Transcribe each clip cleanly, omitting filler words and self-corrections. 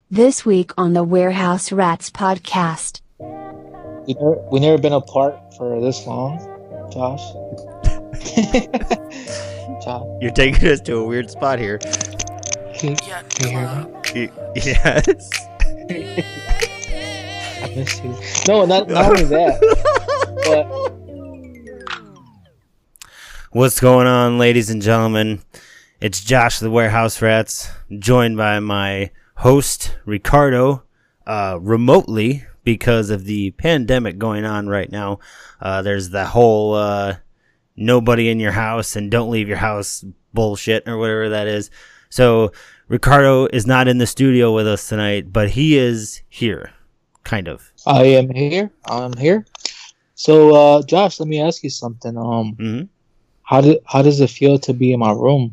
This week on the Warehouse Rats podcast. We never been apart for this long, Josh. Josh. You're taking us to a weird spot here. Can you hear me? Yes. I miss you. No, not only that, but What's going on, ladies and gentlemen? It's Josh the Warehouse Rats, joined by my host, Ricardo, remotely because of the pandemic going on right now. There's the whole nobody in your house and don't leave your house bullshit or whatever that is. So Ricardo is not in the studio with us tonight, but he is here, kind of. I am here. So, Josh, let me ask you something. How does it feel to be in my room?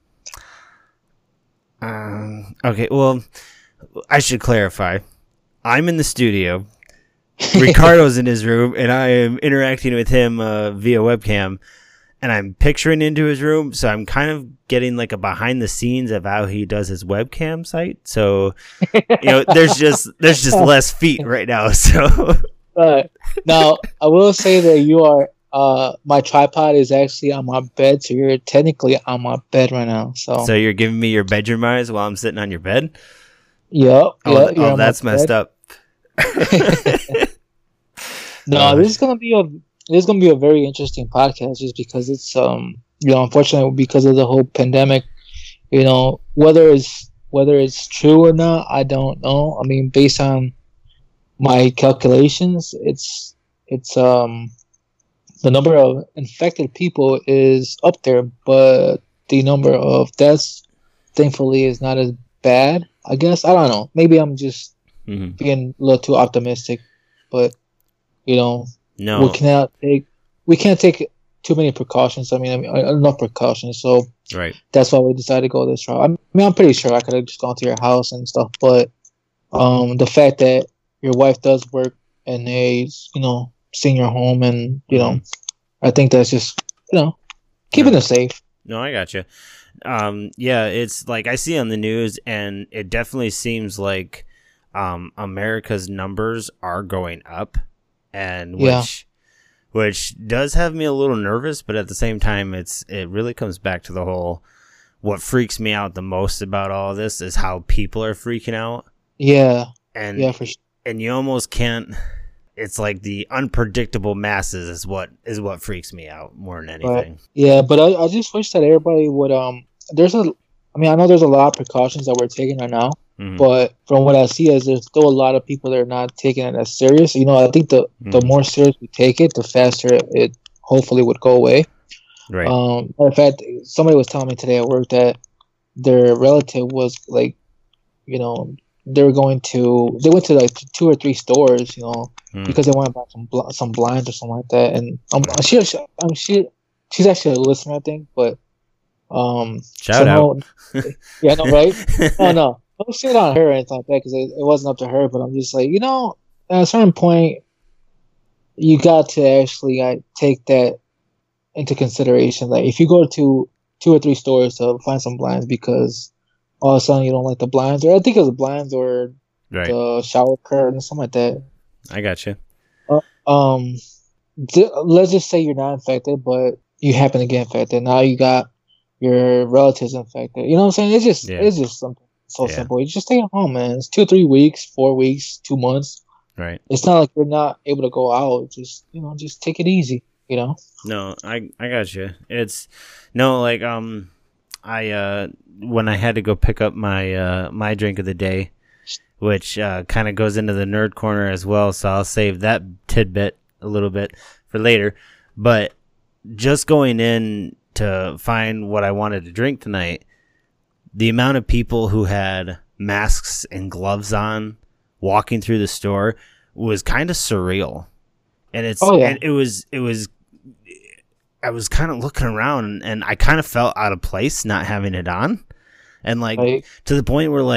Okay, well, I should clarify. I'm in the studio. Ricardo's in his room, and I am interacting with him via webcam. And I'm picturing into his room, so I'm kind of getting like a behind the scenes of how he does his webcam site. So, there's just less feet right now. So, now I will say that you are. My tripod is actually on my bed, so you're technically on my bed right now. So you're giving me your bedroom eyes while I'm sitting on your bed? Yep. Oh, that's messed up. No, this is gonna be a very interesting podcast, just because it's unfortunately because of the whole pandemic. Whether it's true or not, I don't know. I mean, based on my calculations, it's the number of infected people is up there, but the number of deaths, thankfully, is not as bad. I guess. I don't know. Maybe I'm just being a little too optimistic, but no, we can't take too many precautions. I mean, enough precautions. So right. That's why we decided to go this route. I mean, I'm pretty sure I could have just gone to your house and stuff, but the fact that your wife does work in a senior home, and I think that's just keeping it safe. No, I got you. Yeah, it's like I see on the news, and it definitely seems like America's numbers are going up, and which does have me a little nervous, but at the same time, it really comes back to the whole. What freaks me out the most about all of this is how people are freaking out. Yeah, and for sure. And you almost can't. It's like the unpredictable masses is what freaks me out more than anything. Right. Yeah, but I just wish that everybody would I know there's a lot of precautions that we're taking right now, but from what I see, there's still a lot of people that are not taking it as serious. I think the more serious we take it, the faster it hopefully would go away. Right. In fact, somebody was telling me today at work that their relative was like, they went to like 2 or 3 stores, because they want to buy some blinds or something like that. And she's actually a listener, I think. But shout out. Yeah, no, right? No shit on her or anything like that, because it wasn't up to her. But I'm just like, at a certain point, you got to actually take that into consideration. Like, if you go to 2 or 3 stores to find some blinds because all of a sudden you don't like the blinds, or I think it was the blinds or the shower curtain or something like that. I got you. Let's just say you're not infected, but you happen to get infected. Now you got your relatives infected. You know what I'm saying? It's just something so simple. You just stay at home, man. It's 2 or 3 weeks, 4 weeks, 2 months. Right. It's not like you're not able to go out. Just just take it easy. No, I got you. It's like I when I had to go pick up my drink of the day, which kind of goes into the nerd corner as well, so I'll save that tidbit a little bit for later. But just going in to find what I wanted to drink tonight, the amount of people who had masks and gloves on walking through the store was kind of surreal. And and it was I was kind of looking around, and I kind of felt out of place not having it on. And to the point where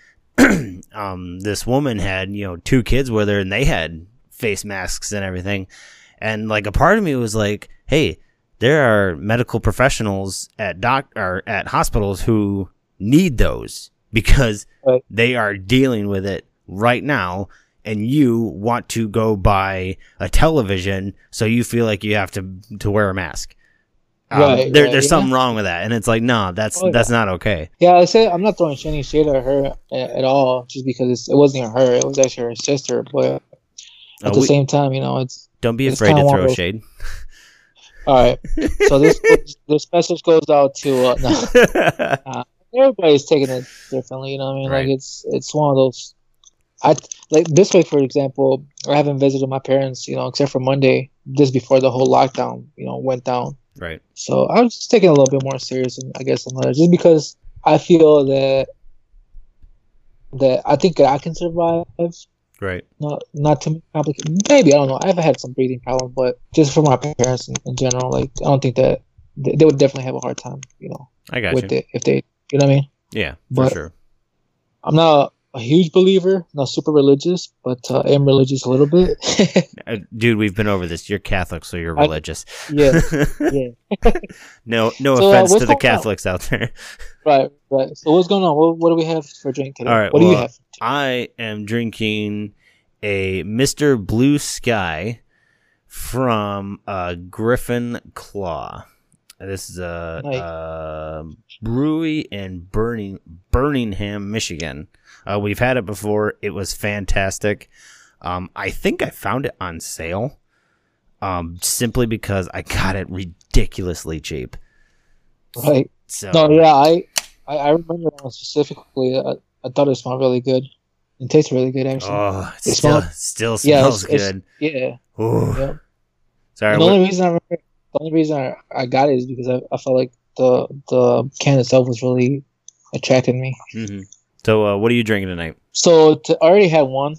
this woman had, 2 kids with her, and they had face masks and everything. And a part of me was like, hey, there are medical professionals at hospitals who need those. because Right. they are dealing with it right now, and you want to go buy a television, so you feel like you have to wear a mask. Right, There's yeah. something wrong with that, and it's like, no, that's not okay. Yeah, I said I'm not throwing any shade at her at all, just because it wasn't even her; it was actually her sister. But at the same time, it's don't be it's afraid to kinda one throw of those- shade. all right. So this message goes out to everybody's taking it differently. You know what I mean? Right. Like it's one of those. Like this week, for example, I haven't visited my parents, except for Monday, just before the whole lockdown, went down. Right. So I was just taking it a little bit more serious, and I guess another, just because I feel that I think I can survive. Right. Not too complicated. Maybe, I don't know. I've had some breathing problems, but just for my parents in general, like I don't think that they would definitely have a hard time, I got with you. it if they, you know what I mean. Yeah, But- for sure. I'm not a huge believer, not super religious, but I am religious a little bit. Dude, we've been over this. You're Catholic, so you're I- religious. Yeah, yeah. No So, offense what's to the going on? Catholics out there. Right. So what's going on? What do we have for drink today? All right, What do you well, have? I am drinking a Mr. Blue Sky from Griffin Claw. This is a Nice. brewery in Birmingham, Michigan. We've had it before. It was fantastic. I think I found it on sale simply because I got it ridiculously cheap. Right. So, No, yeah, I remember that one specifically. I thought it smelled really good. It tastes really good, actually. oh, it It still Yeah, smells it's- good. Yeah. Ooh. Yeah. Sorry. And the only reason I got it is because I felt like the can itself was really attracting me. Mhm. So, what are you drinking tonight? So I already had one.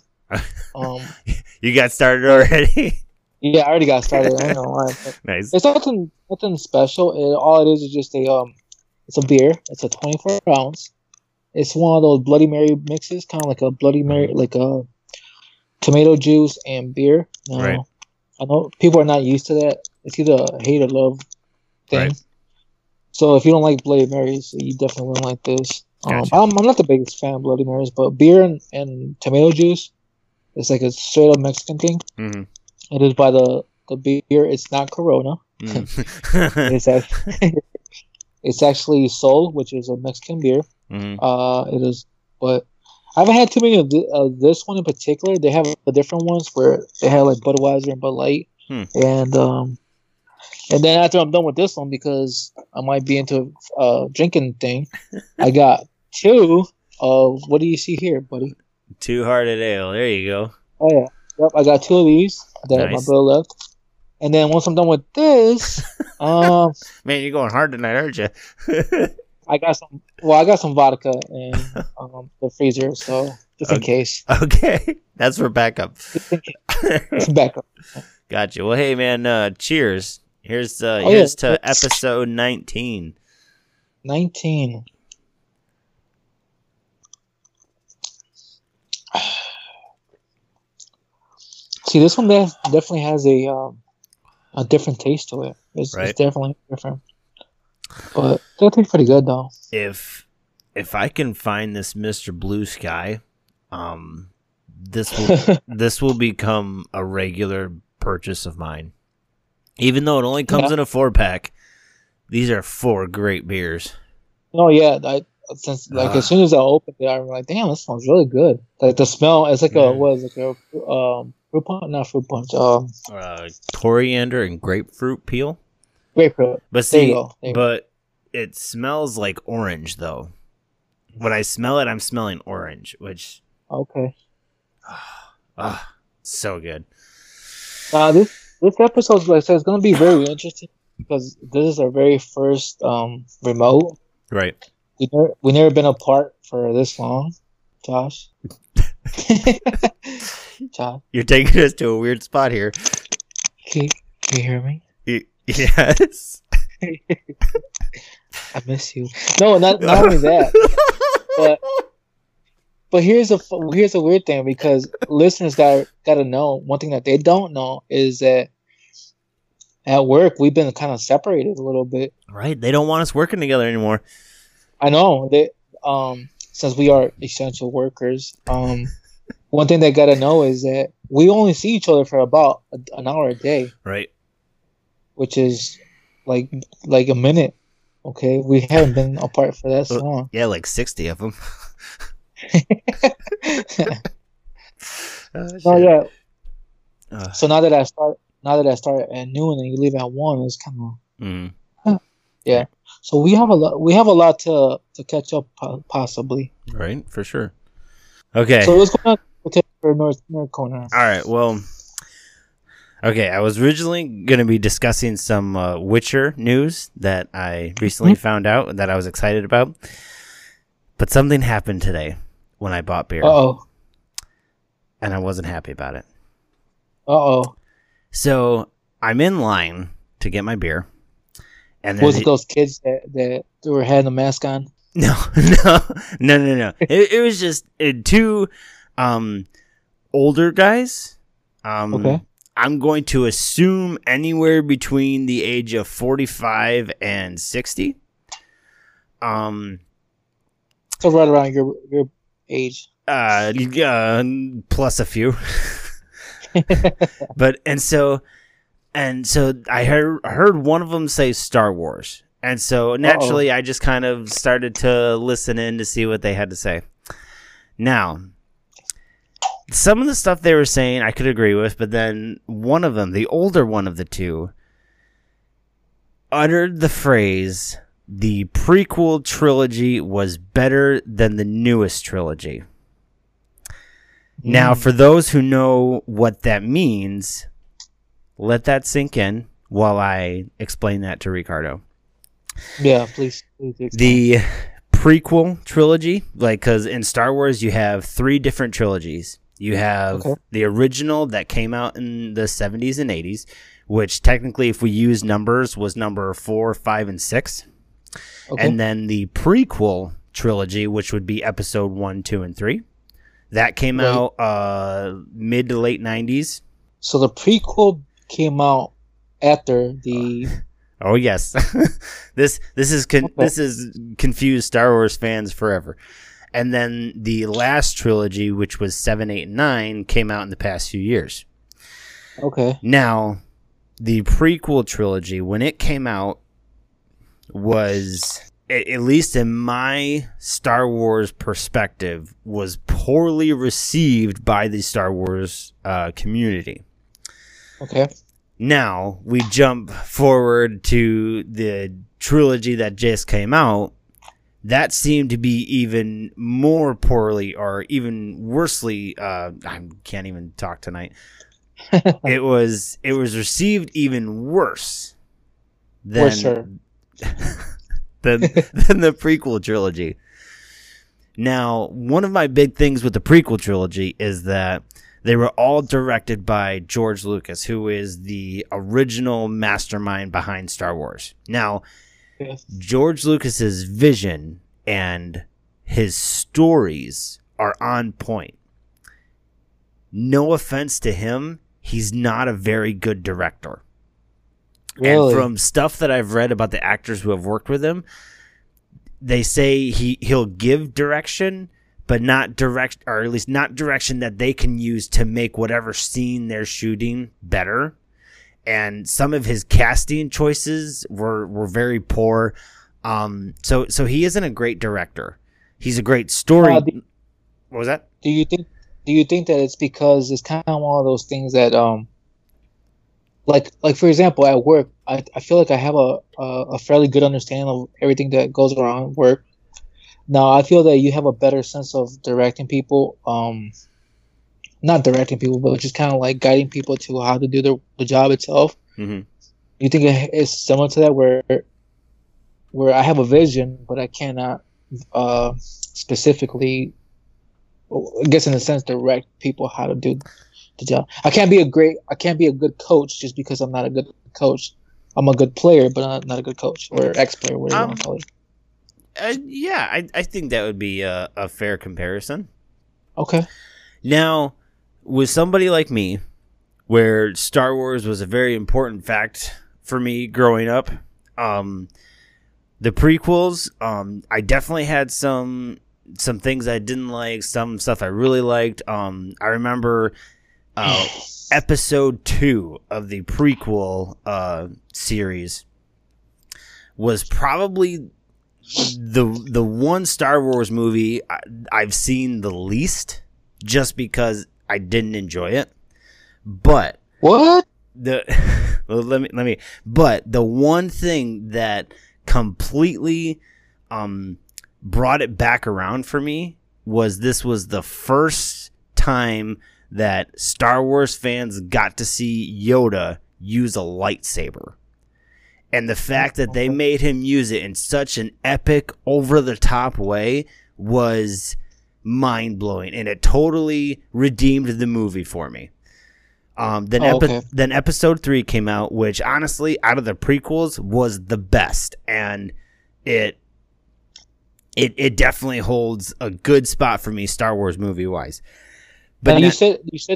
You got started already? Yeah, I already got started. I don't know why. But Nice. it's nothing special. All it is just it's a beer. It's a 24 ounce. It's one of those Bloody Mary mixes, kind of like a Bloody Mary, like a tomato juice and beer. Now, Right. I know people are not used to that. It's either a hate or love thing. Right. So if you don't like Bloody Marys, you definitely wouldn't like this. Gotcha. I'm not the biggest fan of Bloody Marys, but beer and tomato juice, it's like a straight up Mexican thing. Mhm. It is by the beer. It's not Corona. Mm. It's actually, it's actually Sol, which is a Mexican beer. Mhm. It is, but I haven't had too many of this one in particular. They have the different ones where they have like Budweiser and Bud Light, and then after I'm done with this one, because I might be into a drinking thing, I got two of, what do you see here, buddy? Two Hearted Ale. There you go. Oh yeah, yep. I got two of these that my Nice. brother left, and then once I'm done with this, Man, you're going hard tonight, aren't you? I got some. Well, I got some vodka in the freezer, so just in case. Okay. That's for backup. It's back up. Gotcha. Well, hey, man, cheers. Here's yeah. here's to episode 19. 19. See, this one definitely has a different taste to it. It's Right. definitely different, but still tastes pretty good though. If I can find this Mr. Blue Sky, this will become a regular purchase of mine. Even though it only comes Yeah. in a 4-pack, these are 4 great beers. No, yeah, as soon as I opened it, I'm like, damn, this smells really good. Like the smell, it's like Yeah. fruit punch, not fruit punch, Coriander and grapefruit peel. grapefruit. But There you see, go. There you go. but it smells like orange though. When I smell it, I'm smelling orange, which Okay. so good. This episode, like I said, is going to be very interesting because this is our very first remote. Right. We never been apart for this long, Josh. Josh, You're taking us to a weird spot here. can you hear me? Yes. I miss you. No, not only that, but here's a weird thing, because listeners gotta know one thing that they don't know is that at work we've been kind of separated a little bit. Right. They don't want us working together anymore. I know they since we are essential workers, one thing they gotta know is that we only see each other for about an hour a day, Right. which is like a minute. Okay, we haven't been apart for that long. Yeah, like 60 of them. Oh yeah. So now that I start at noon and you leave at 1, it's kind of yeah. So we have a lot. We have a lot to catch up possibly. Right, for sure. Okay. So what's going on for North Corner? All right. Well. Okay, I was originally going to be discussing some Witcher news that I recently found out that I was excited about, but something happened today when I bought beer. Uh-oh. And I wasn't happy about it. Uh-oh. So I'm in line to get my beer. And was it those kids that were had the mask on? No. It was just two older guys. Okay. I'm going to assume anywhere between the age of 45 and 60. So right around your age. Plus a few. So I heard one of them say Star Wars. And so naturally I just kind of started to listen in to see what they had to say. Now, some of the stuff they were saying I could agree with, but then one of them, the older one of the two, uttered the phrase, the prequel trilogy was better than the newest trilogy. Now, for those who know what that means, let that sink in while I explain that to Ricardo. Yeah, please explain. The prequel trilogy, because in Star Wars you have 3 different trilogies. You have the original that came out in the 70s and 80s, which technically, if we use numbers, was number 4, 5, and 6. Okay. And then the prequel trilogy, which would be episode 1, 2, and 3. That came out mid to late 90s. So the prequel came out after the... Oh, yes. This is confused Star Wars fans forever. And then the last trilogy, which was 7, 8, and 9, came out in the past few years. Okay. Now, the prequel trilogy, when it came out, was, at least in my Star Wars perspective, was poorly received by the Star Wars community. Okay. Now, we jump forward to the trilogy that just came out. That seemed to be even more poorly, or even worsely. I can't even talk tonight. It was received even worse than than the prequel trilogy. Now, one of my big things with the prequel trilogy is that they were all directed by George Lucas, who is the original mastermind behind Star Wars. Now, George Lucas's vision and his stories are on point. No offense to him, he's not a very good director. Really? And from stuff that I've read about the actors who have worked with him, they say he'll give direction, but not direct, or at least not direction that they can use to make whatever scene they're shooting better. And some of his casting choices were very poor. So he isn't a great director. He's a great story. What was that? Do you think that it's because it's kind of one of those things that like for example, at work, I feel like I have a fairly good understanding of everything that goes around at work. Now, I feel that you have a better sense of directing people, not directing people, but just kind of like guiding people to how to do the job itself. Mm-hmm. You think it's similar to that, where I have a vision, but I cannot specifically, I guess in a sense, direct people how to do the job. I can't be a good coach just because I'm not a good coach. I'm a good player, but not a good coach or ex-player, whatever you want to call it. Yeah, I think that would be a fair comparison. Okay. Now, with somebody like me, where Star Wars was a very important fact for me growing up, the prequels, I definitely had some some things I didn't like, some stuff I really liked. I remember episode 2 of the prequel series was probably the one Star Wars movie I've seen the least, just because I didn't enjoy it. But what? But the one thing that completely brought it back around for me was this was the first time that Star Wars fans got to see Yoda use a lightsaber. And the fact that they made him use it in such an epic, over-the-top way was mind-blowing. And it totally redeemed the movie for me. Then episode 3 came out, which honestly, out of the prequels, was the best. And it definitely holds a good spot for me, Star Wars movie-wise. But you said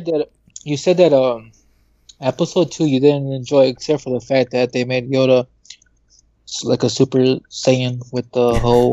that episode 2 you didn't enjoy, except for the fact that they made Yoda like a Super Saiyan with the whole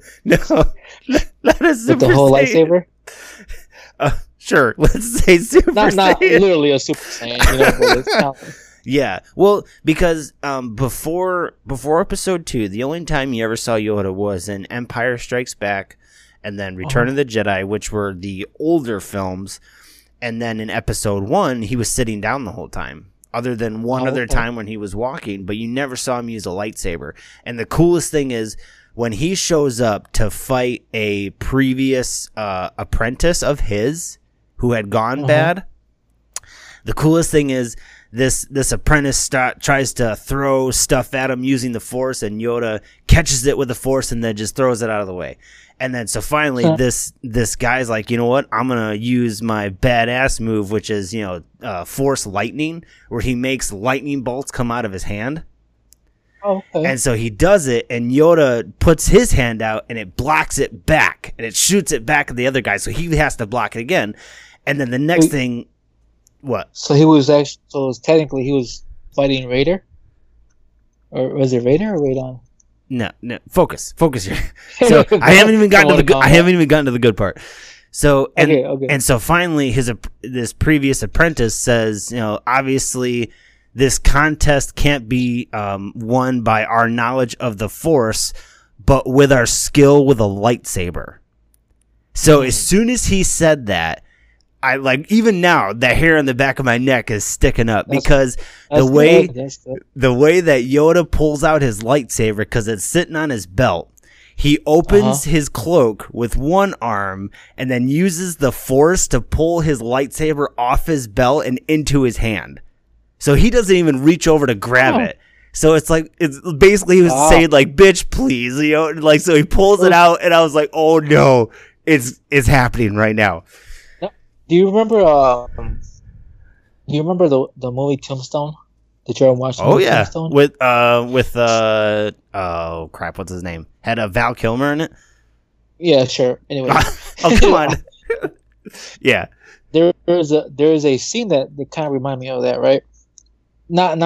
not a Super with the whole Saiyan. lightsaber. Sure, let's say Super Saiyan. Not literally a Super Saiyan, but it's kind of... Yeah, well, because before episode 2, the only time you ever saw Yoda was in Empire Strikes Back, and then Return of the Jedi, which were the older films. And then in episode 1, he was sitting down the whole time, other than one other time when he was walking, but you never saw him use a lightsaber. And the coolest thing is when he shows up to fight a previous apprentice of his who had gone bad. The coolest thing is this apprentice tries to throw stuff at him using the Force, and Yoda catches it with the Force and then just throws it out of the way. And then so finally this guy's like, you know what? I'm going to use my badass move, which is, Force lightning, where he makes lightning bolts come out of his hand. Okay. And so he does it, and Yoda puts his hand out and it blocks it back, and it shoots it back at the other guy. So he has to block it again. And then the next thing, what? So technically he was fighting Raider? Or was it Raider or Raidon? No, focus here. So I haven't even gotten to the good part. So and so finally this previous apprentice says, obviously this contest can't be won by our knowledge of the Force, but with our skill with a lightsaber. So as soon as he said that, I even now the hair on the back of my neck is sticking up because the way that Yoda pulls out his lightsaber, because it's sitting on his belt, he opens his cloak with one arm and then uses the Force to pull his lightsaber off his belt and into his hand. So he doesn't even reach over to grab it. So it's basically he was saying like, bitch, please, so he pulls it out, and I was like, oh no, it's happening right now. Do you remember? The movie Tombstone? Did you ever watch? Tombstone? with oh crap, what's his name? Had a Val Kilmer in it. Yeah, sure. Anyway, oh come on. Yeah, there is a scene that kind of reminded me of that, right? Not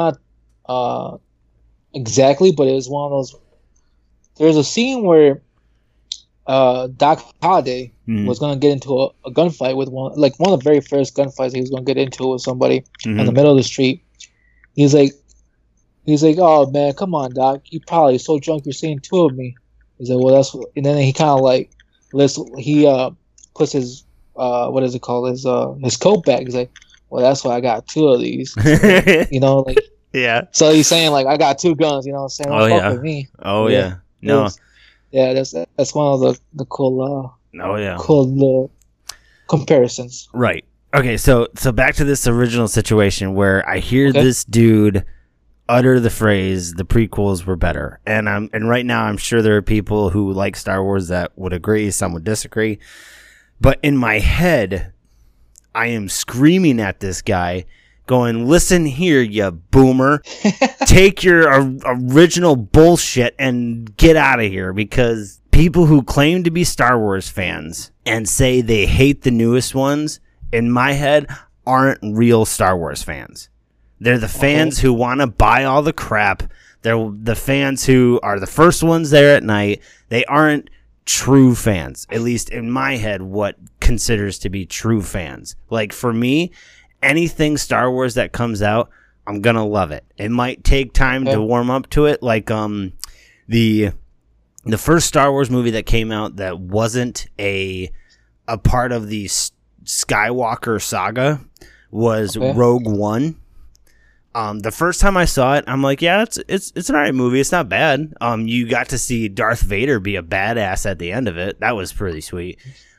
exactly, but it was one of those. There's a scene where Doc Holliday was going to get into a gunfight with one of the very first gunfights he was going to get into with somebody in the middle of the street. He's like, oh man, come on, Doc, you probably so drunk you're seeing two of me. He's like, well, that's, and then he kind of puts his what is it called, his coat back. He's like, well, that's why I got two of these. Yeah. So he's saying like, I got two guns. Saying, fuck with me. Oh yeah. No. Yeah, that's one of the cool. Cool comparisons. Right. Okay. So back to this original situation where I hear this dude utter the phrase, "The prequels were better," and right now I'm sure there are people who like Star Wars that would agree. Some would disagree. But in my head, I am screaming at this guy, going, "Listen here, you boomer. Take your original bullshit and get out of here," because people who claim to be Star Wars fans and say they hate the newest ones, in my head, aren't real Star Wars fans. They're the fans who want to buy all the crap. They're the fans who are the first ones there at night. They aren't true fans, at least in my head, what considers to be true fans. Like for me, anything Star Wars that comes out, I'm gonna love it. It might take time to warm up to it. Like the first Star Wars movie that came out that wasn't a part of the Skywalker saga was Rogue One. The first time I saw it, I'm like, yeah, it's an alright movie. It's not bad. You got to see Darth Vader be a badass at the end of it. That was pretty sweet.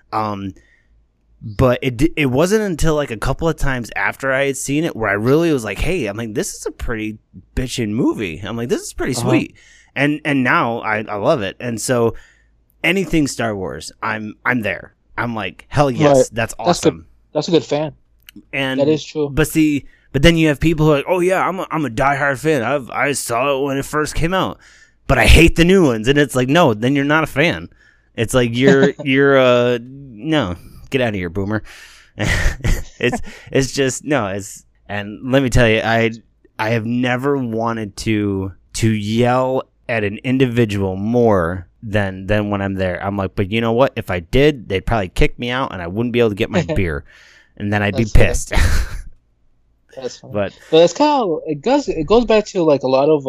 But it wasn't until like a couple of times after I had seen it where I really was like, hey, I'm like, this is a pretty bitchin' movie. I'm like, this is pretty sweet. And now I love it. And so anything Star Wars, I'm there. I'm like, hell yes, that's awesome. That's a good fan. And that is true. But then you have people who are like, oh yeah, I'm a diehard fan. I saw it when it first came out, but I hate the new ones. And it's like, no, then you're not a fan. It's like you're no, get out of here, boomer. it's just no. And let me tell you, I have never wanted to yell at an individual more than when I'm there. I'm like, but you know what? If I did, they'd probably kick me out, and I wouldn't be able to get my beer, and then I'd be pissed. That's funny. But it's kind of it goes back to like a lot of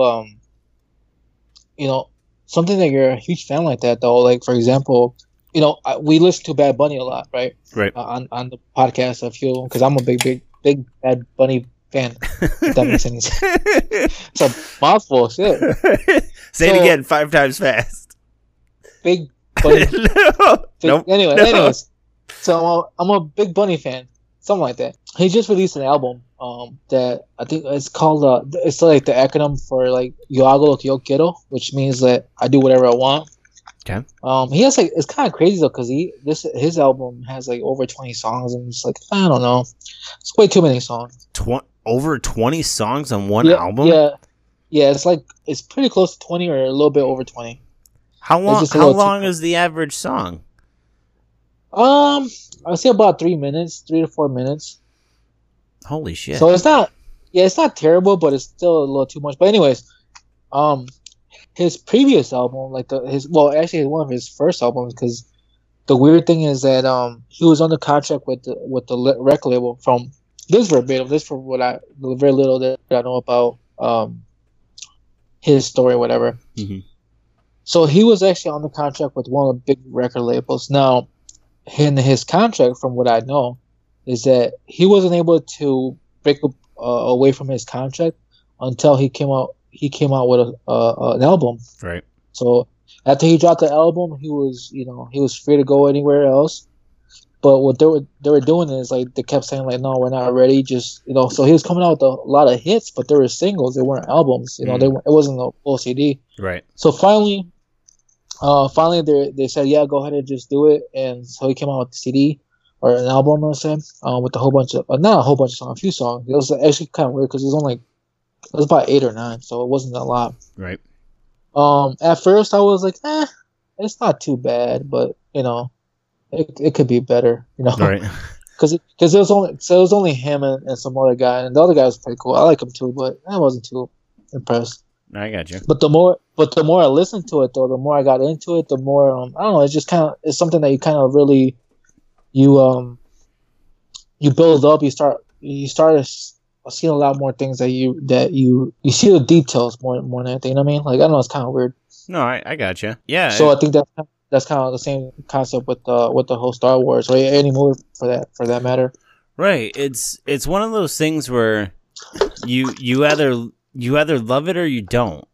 something that you're a huge fan like that though. Like for example, we listen to Bad Bunny a lot, right? Right. On the podcast, I feel because I'm a big Bad Bunny fan. If that makes any sense. It's a mouthful, shit. Say it again 5 times fast. Big Bunny. Nope. Anyways, so I'm a big Bunny fan, something like that. He just released an album that I think it's called it's like the acronym for like Yo hago lo que yo quiero, which means that I do whatever I want. Okay. He has like, it's kind of crazy though because his album has like over 20 songs and it's like, I don't know, it's way too many songs. Over 20 songs on one album? Yeah, it's pretty close to 20 or a little bit over 20. How long is the average song? I say about 3 to 4 minutes. Holy shit. So it's not terrible, but it's still a little too much. But anyways, his previous album, like actually one of his first albums, because the weird thing is that he was under contract with the record label from this verbatim. This from the very little that I know about his story, or whatever. Mm-hmm. So he was actually on the contract with one of the big record labels. Now, in his contract, from what I know, is that he wasn't able to break away from his contract until he came out with an album. Right. So after he dropped the album, he was free to go anywhere else. But what they were doing is like they kept saying like, no, we're not ready. Just so he was coming out with a lot of hits, but they were singles. They weren't albums. It wasn't a full CD. Right. So finally they said, yeah, go ahead and just do it. And so he came out with the CD or an album, I said, with a whole bunch of not a whole bunch of songs, a few songs. It was actually kind of weird because it was about 8 or 9, so it wasn't a lot. Right. At first I was like, it's not too bad, but it could be better, Right. Because it was only him and some other guy, and the other guy was pretty cool. I like him too, but I wasn't too impressed. I got you. But the more I listened to it, though, the more I got into it, the more I don't know. It's just it's something that you kind of really you build up. You start seeing a lot more things that you see the details more than anything. You know what I mean? Like, I don't know, it's kind of weird. No, I got you. Yeah. So I think that's kind of the same concept with the whole Star Wars or any movie for that matter. Right. It's one of those things where you either love it or you don't.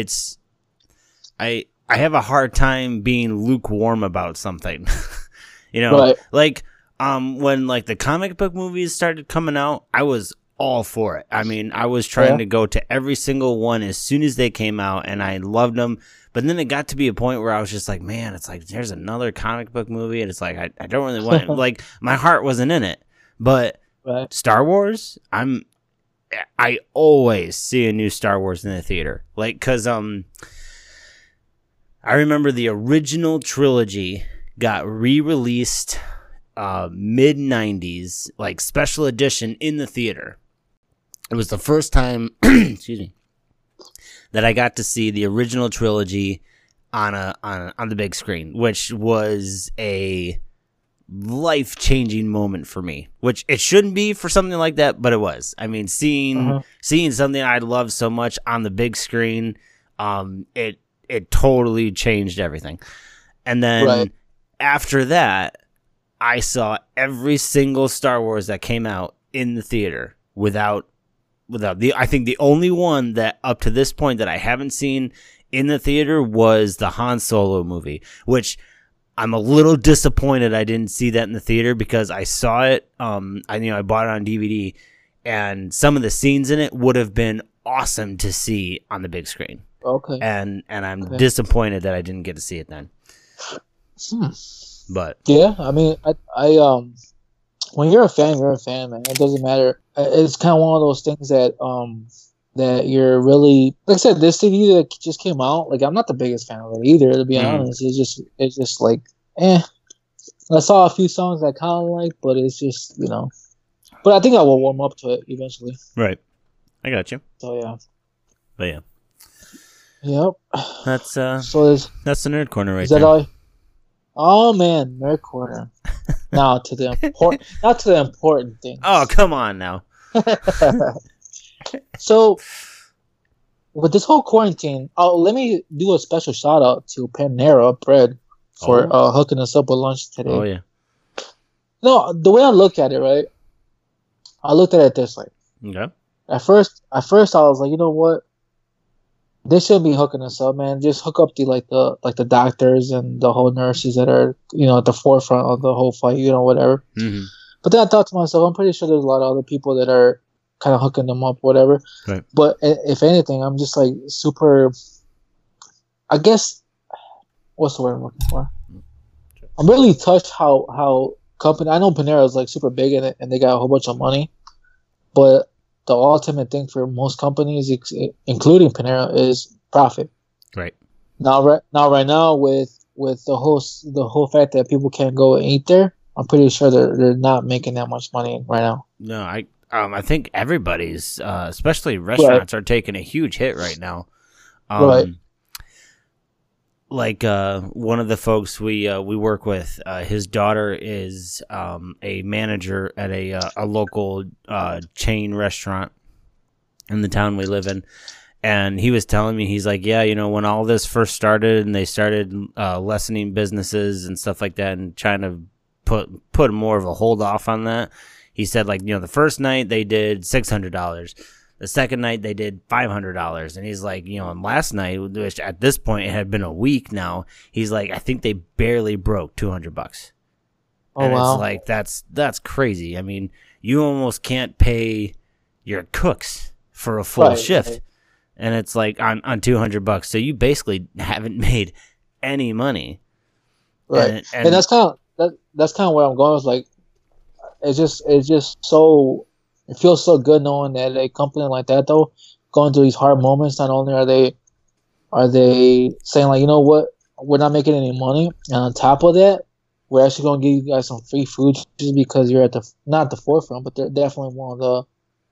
I have a hard time being lukewarm about something. Right. Like when like the comic book movies started coming out, I was all for it. I mean, I was trying to go to every single one as soon as they came out, and I loved them. But then it got to be a point where I was just like, man, it's like there's another comic book movie, and it's like I don't really want it. Like my heart wasn't in it. But Star Wars, I always see a new Star Wars in the theater. Like, because I remember the original trilogy got re-released mid-90s, like special edition in the theater. It was the first time, excuse me, that I got to see the original trilogy on the big screen, which was a life-changing moment for me, which it shouldn't be for something like that, but it was. I mean, seeing something I love so much on the big screen, it totally changed everything. And then after that, I saw every single Star Wars that came out in the theater without I think the only one that up to this point that I haven't seen in the theater was the Han Solo movie, which I'm a little disappointed I didn't see that in the theater because I saw it. I bought it on DVD, and some of the scenes in it would have been awesome to see on the big screen. Okay. And I'm disappointed that I didn't get to see it then. But yeah, I mean, I when you're a fan, man. It doesn't matter. It's kind of one of those things that that you're really, like I said, this CD that just came out. Like, I'm not the biggest fan of it either, to be honest. It's just like, I saw a few songs I kind of like, but it's just, But I think I will warm up to it eventually. Right, I got you. So yeah. But yeah. Yep. That's that's the Nerd Corner right there. All? Oh man, Nerd Corner. Now to the important things. Oh, come on now. So, with this whole quarantine, let me do a special shout out to Panera Bread for hooking us up with lunch today. Oh yeah. No, the way I look at it, right? I looked at it this way. Okay. At first, I was like, you know what? They shouldn't be hooking us up, man. Just hook up the doctors and the whole nurses that are at the forefront of the whole fight, whatever. Mm-hmm. But then I thought to myself, I'm pretty sure there's a lot of other people that are kind of hooking them up, whatever. Right. But if anything, I'm just like super. I guess what's the word I'm looking for? I'm really touched how company. I know Panera is like super big in it, and they got a whole bunch of money, but the ultimate thing for most companies, including Panera, is profit. Right. Right now, with the whole fact that people can't go and eat there, I'm pretty sure they're not making that much money right now. No, I think everybody's, especially restaurants, are taking a huge hit right now. Right. Like one of the folks we work with, his daughter is a manager at a local chain restaurant in the town we live in, and he was telling me, he's like, yeah, when all this first started and they started lessening businesses and stuff like that and trying to put more of a hold off on that, he said, like, the first night they did $600. The second night they did $500, and he's like, and last night, which at this point it had been a week now, he's like, I think they barely broke $200. Oh, and wow. It's like that's crazy. I mean, you almost can't pay your cooks for a full shift, and it's like on $200. So you basically haven't made any money. Right, and that's kind of where I'm going. It's like it's just so. It feels so good knowing that a company like that, though, going through these hard moments, not only are they saying, like, you know what, we're not making any money, and on top of that, we're actually going to give you guys some free food just because you're not at the forefront, but they're definitely one of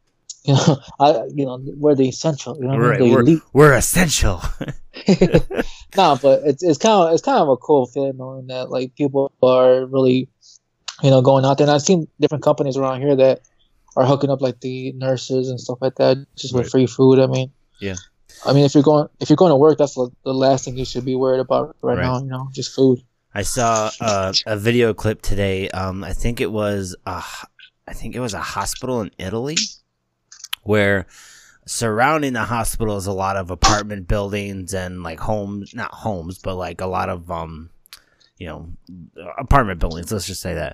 the, we're the essential. Right, we're essential. No, but it's kind of a cool feeling knowing that, like, people are really, going out there. And I've seen different companies around here that are hooking up like the nurses and stuff like that just with free food. I mean, yeah. I mean, if you're going to work, that's the last thing you should be worried about right now. Just food. I saw a video clip today. I think it was a hospital in Italy where surrounding the hospital is a lot of apartment buildings and like homes, not homes, but like a lot of apartment buildings. Let's just say that.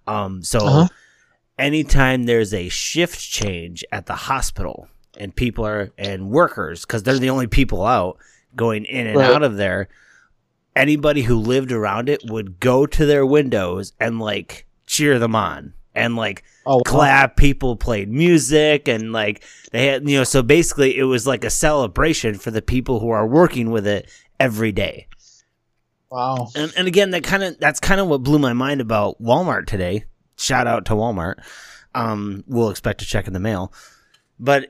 Anytime there's a shift change at the hospital and people and workers, because they're the only people out going in and out of there, anybody who lived around it would go to their windows and like cheer them on and like clap. People played music and like they had, so basically it was like a celebration for the people who are working with it every day. Wow. And again, that's kind of what blew my mind about Walmart today. Shout out to Walmart. We'll expect a check in the mail. But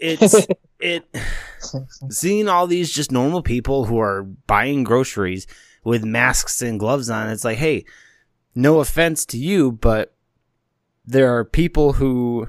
seeing all these just normal people who are buying groceries with masks and gloves on, it's like, hey, no offense to you, but there are people who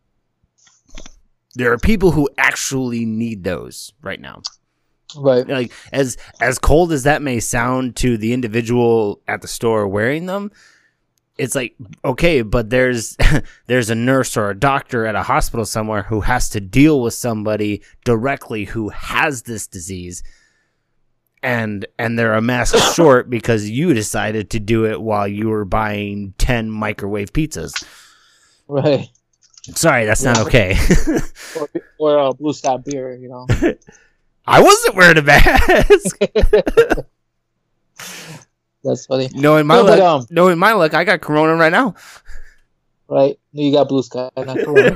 actually need those right now. Right. Like as cold as that may sound to the individual at the store wearing them, it's like, okay, but there's a nurse or a doctor at a hospital somewhere who has to deal with somebody directly who has this disease, and they're a mask short because you decided to do it while you were buying 10 microwave pizzas. Right. Sorry, that's not okay. or Blue Sky beer, you know. I wasn't wearing a mask. That's funny. Knowing my luck, I got corona right now. Right? You got Blue Sky, not corona.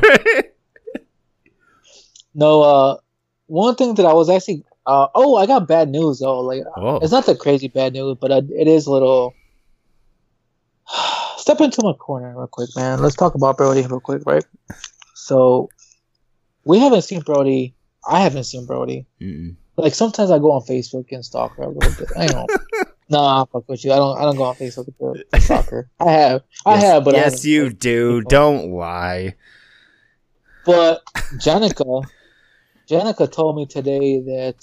No, one thing that I was actually I got bad news though. Like, it's not the crazy bad news, but it is a little. Step into my corner real quick, man. Let's talk about Brody real quick, right? So, we haven't seen Brody. I haven't seen Brody. Mm-mm. Like sometimes I go on Facebook and stalk her a little bit. I know. Nah, fuck with you. I don't go on Facebook to stalk her. I have, but yes, you do. Don't lie. But Janica told me today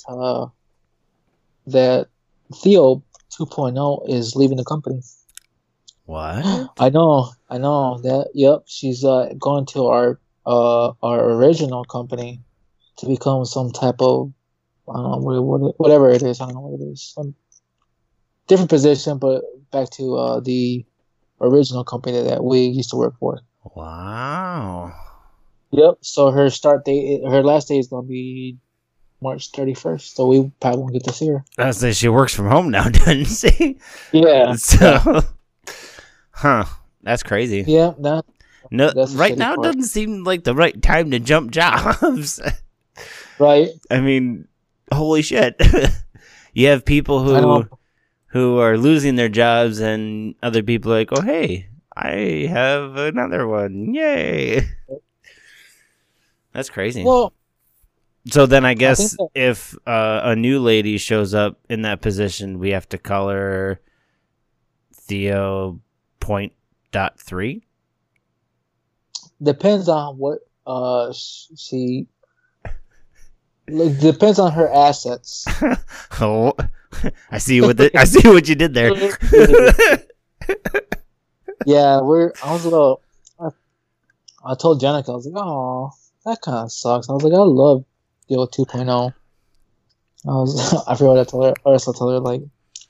that Theo 2.0 is leaving the company. What? I know that. Yep, she's going to our original company to become some type of, I don't know, whatever it is. I don't know what it is. Some different position, but back to the original company that we used to work for. Wow. Yep. So her last day is gonna be March 31st. So we probably won't get to see her. I was say she works from home now, doesn't she? Yeah. So, that's crazy. Yeah. No, right now doesn't seem like the right time to jump jobs. Right. I mean, holy shit! You have people who are losing their jobs, and other people are like, oh hey, I have another one, yay! That's crazy. Well, so then I guess if a new lady shows up in that position, we have to call her Theo .3. Depends on what she. It depends on her assets. Oh, I see what you did there. Yeah, I told Janica, I was like, oh, that kind of sucks. I was like, I love Theo 2.0. I forgot what I told her. Or else I told her, like,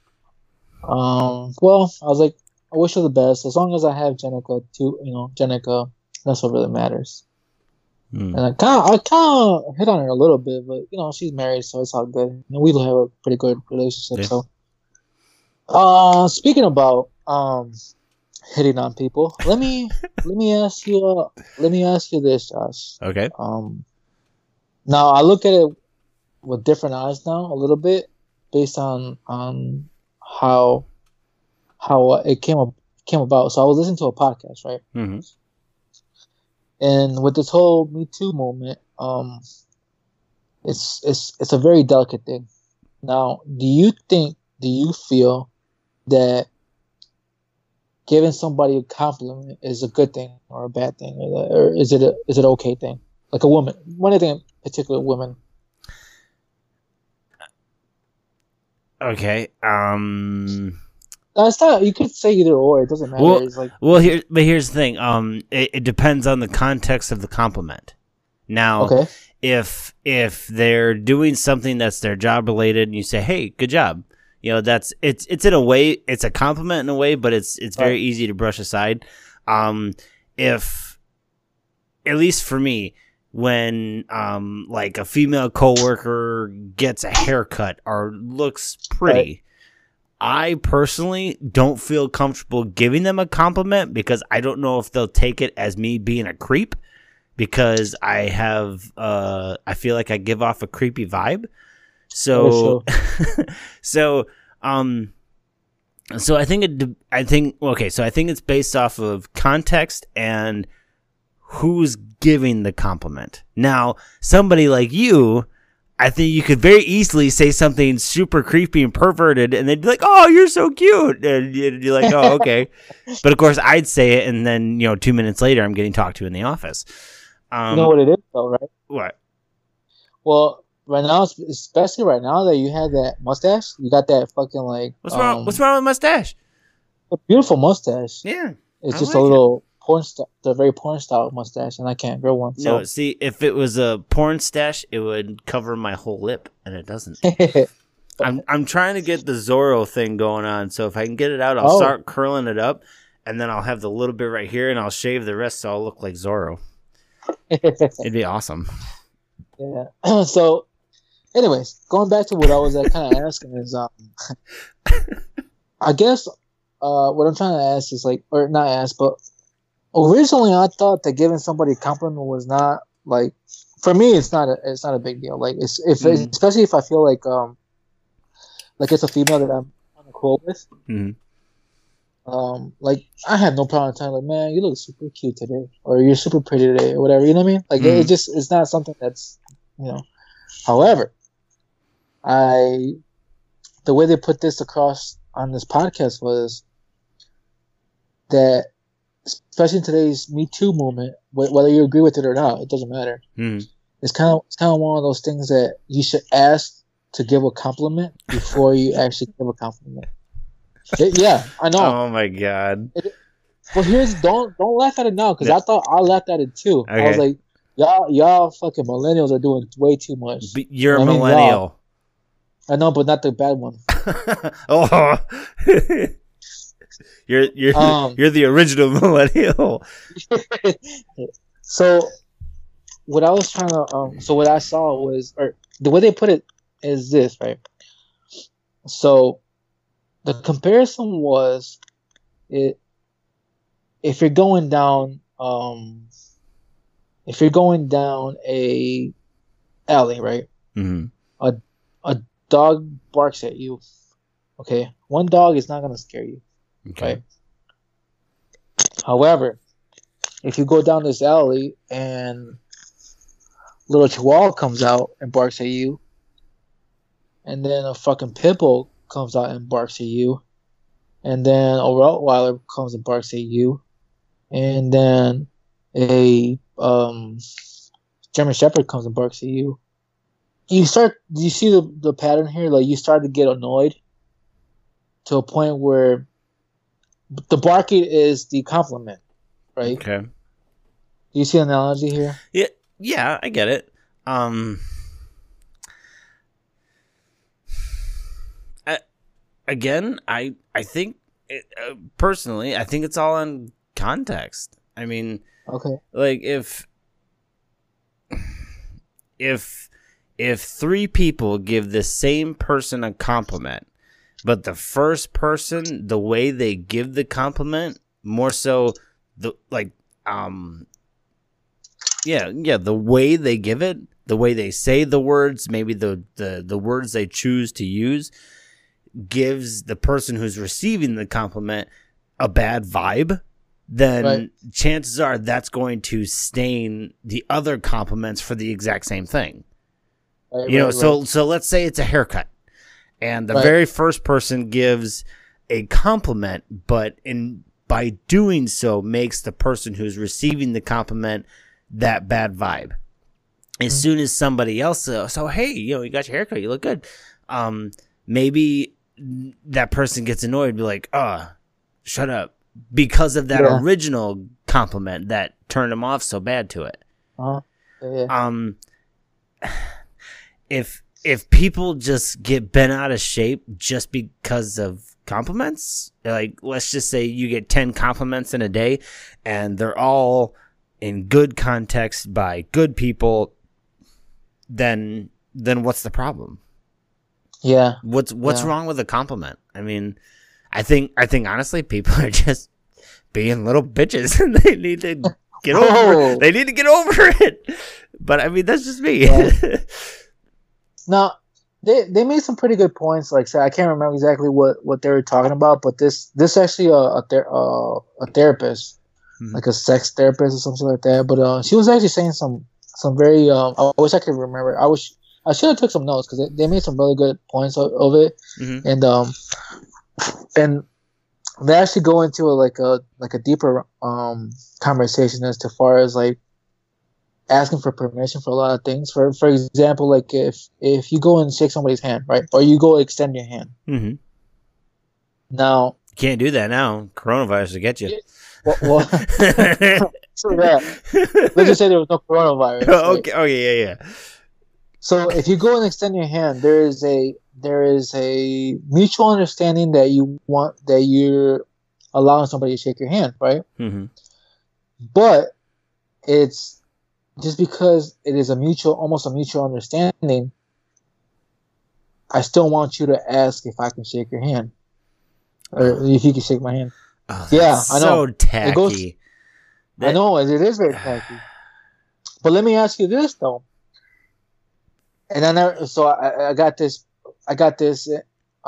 well, I was like, I wish her the best. As long as I have Janica, Janica, that's what really matters. And I kind of hit on her a little bit, but she's married, so it's all good. We have a pretty good relationship. Yeah. So, speaking about hitting on people, let me ask you this, Josh. Okay. Now I look at it with different eyes now, a little bit, based on how it came about. So I was listening to a podcast, right? Mm-hmm. And with this whole Me Too movement, it's a very delicate thing. Now, do you feel that giving somebody a compliment is a good thing or a bad thing, or is it an okay thing? Like a woman, one thing in particular, women. Okay. It's not. You could say either or. It doesn't matter. Well, it's like, here's the thing. It depends on the context of the compliment. Now, okay. if they're doing something that's their job related, and you say, "Hey, good job," it's in a way, it's a compliment in a way, but it's very easy to brush aside. If, at least for me, when like a female coworker gets a haircut or looks pretty. Right. I personally don't feel comfortable giving them a compliment because I don't know if they'll take it as me being a creep, because I feel like I give off a creepy vibe. So, so I think it's based off of context and who's giving the compliment. Now, somebody like you, I think you could very easily say something super creepy and perverted, and they'd be like, "Oh, you're so cute," and you're like, "Oh, okay." But of course, I'd say it, and then 2 minutes later, I'm getting talked to in the office. You know what it is, though, right? What? Well, right now, especially right now that you have that mustache, you got that fucking like. What's wrong? What's wrong with mustache? A beautiful mustache. Yeah, it's I just like a little porn style, the very porn style mustache, and I can't grow one. So. No, see, if it was a porn stash, it would cover my whole lip, and it doesn't. I'm trying to get the Zorro thing going on, so if I can get it out, I'll start curling it up, and then I'll have the little bit right here, and I'll shave the rest, so I'll look like Zorro. It'd be awesome. Yeah. So, anyways, going back to what I was kind of asking is, I guess what I'm trying to ask is like, or not ask, but originally I thought that giving somebody a compliment was not like, for me, it's not a big deal. Like, especially if I feel like it's a female that I'm on a cool with. Mm-hmm. Like I have no problem telling like, man, you look super cute today, or you're super pretty today, or whatever. You know what I mean? Like it's not something that's However, the way they put this across on this podcast was that, especially in today's Me Too movement, whether you agree with it or not, it doesn't matter. It's kind of one of those things that you should ask to give a compliment before you actually give a compliment. Yeah, I know. Oh my god! But don't laugh at it now, because I thought I laughed at it too. Okay. I was like, y'all fucking millennials are doing way too much. You're a millennial. I know, but not the bad one. Oh, you're the original millennial. So what I was trying to what I saw was, or the way they put it is this, right? So the comparison was, if you're going down a alley, right? Mm-hmm. A dog barks at you. Okay, one dog is not gonna scare you. Okay. Right? However, if you go down this alley and little chihuahua comes out and barks at you, and then a fucking pit bull comes out and barks at you, and then a Rottweiler comes and barks at you, and then a German Shepherd comes and barks at you. Do you see the pattern here? Like, you start to get annoyed to a point where the barking is the compliment, right? Okay. Do you see the analogy here? Yeah, I get it. Again, I think personally, I think it's all in context. I mean, okay, like if three people give the same person a compliment, but the first person, the way they give the compliment, more so the way they give it, the way they say the words, maybe the words they choose to use, gives the person who's receiving the compliment a bad vibe, then chances are that's going to stain the other compliments for the exact same thing. So let's say it's a haircut, and the very first person gives a compliment, but by doing so makes the person who's receiving the compliment that bad vibe. As soon as somebody else so hey, you got your haircut, you look good, maybe that person gets annoyed and be like, shut up, because of that original compliment that turned him off so bad to it. If people just get bent out of shape just because of compliments, like let's just say you get 10 compliments in a day and they're all in good context by good people, then what's the problem? Yeah. What's wrong with a compliment? I mean, I think honestly people are just being little bitches and they need to get over They need to get over it. But I mean, that's just me. Yeah. Now, they made some pretty good points. Like, say, I can't remember exactly what they were talking about, but this actually a therapist like a sex therapist or something like that. But she was actually saying some very. I wish I could remember. I should have took some notes because they made some really good points of it, and they actually go into like a deeper conversation as to far as like asking for permission for a lot of things. For example, like if you go and shake somebody's hand, right, or you go extend your hand. Mm-hmm. Now you can't do that now. Coronavirus will get you. Well, so that let's just say there was no coronavirus. Oh, okay. Right? Oh yeah. So if you go and extend your hand, there is a mutual understanding that you're allowing somebody to shake your hand, right? Mm-hmm. But it's just because it is almost a mutual understanding. I still want you to ask if I can shake your hand, or if you can shake my hand. Oh, yeah, I know. So tacky. I know it is very tacky. But let me ask you this though. And I got this. They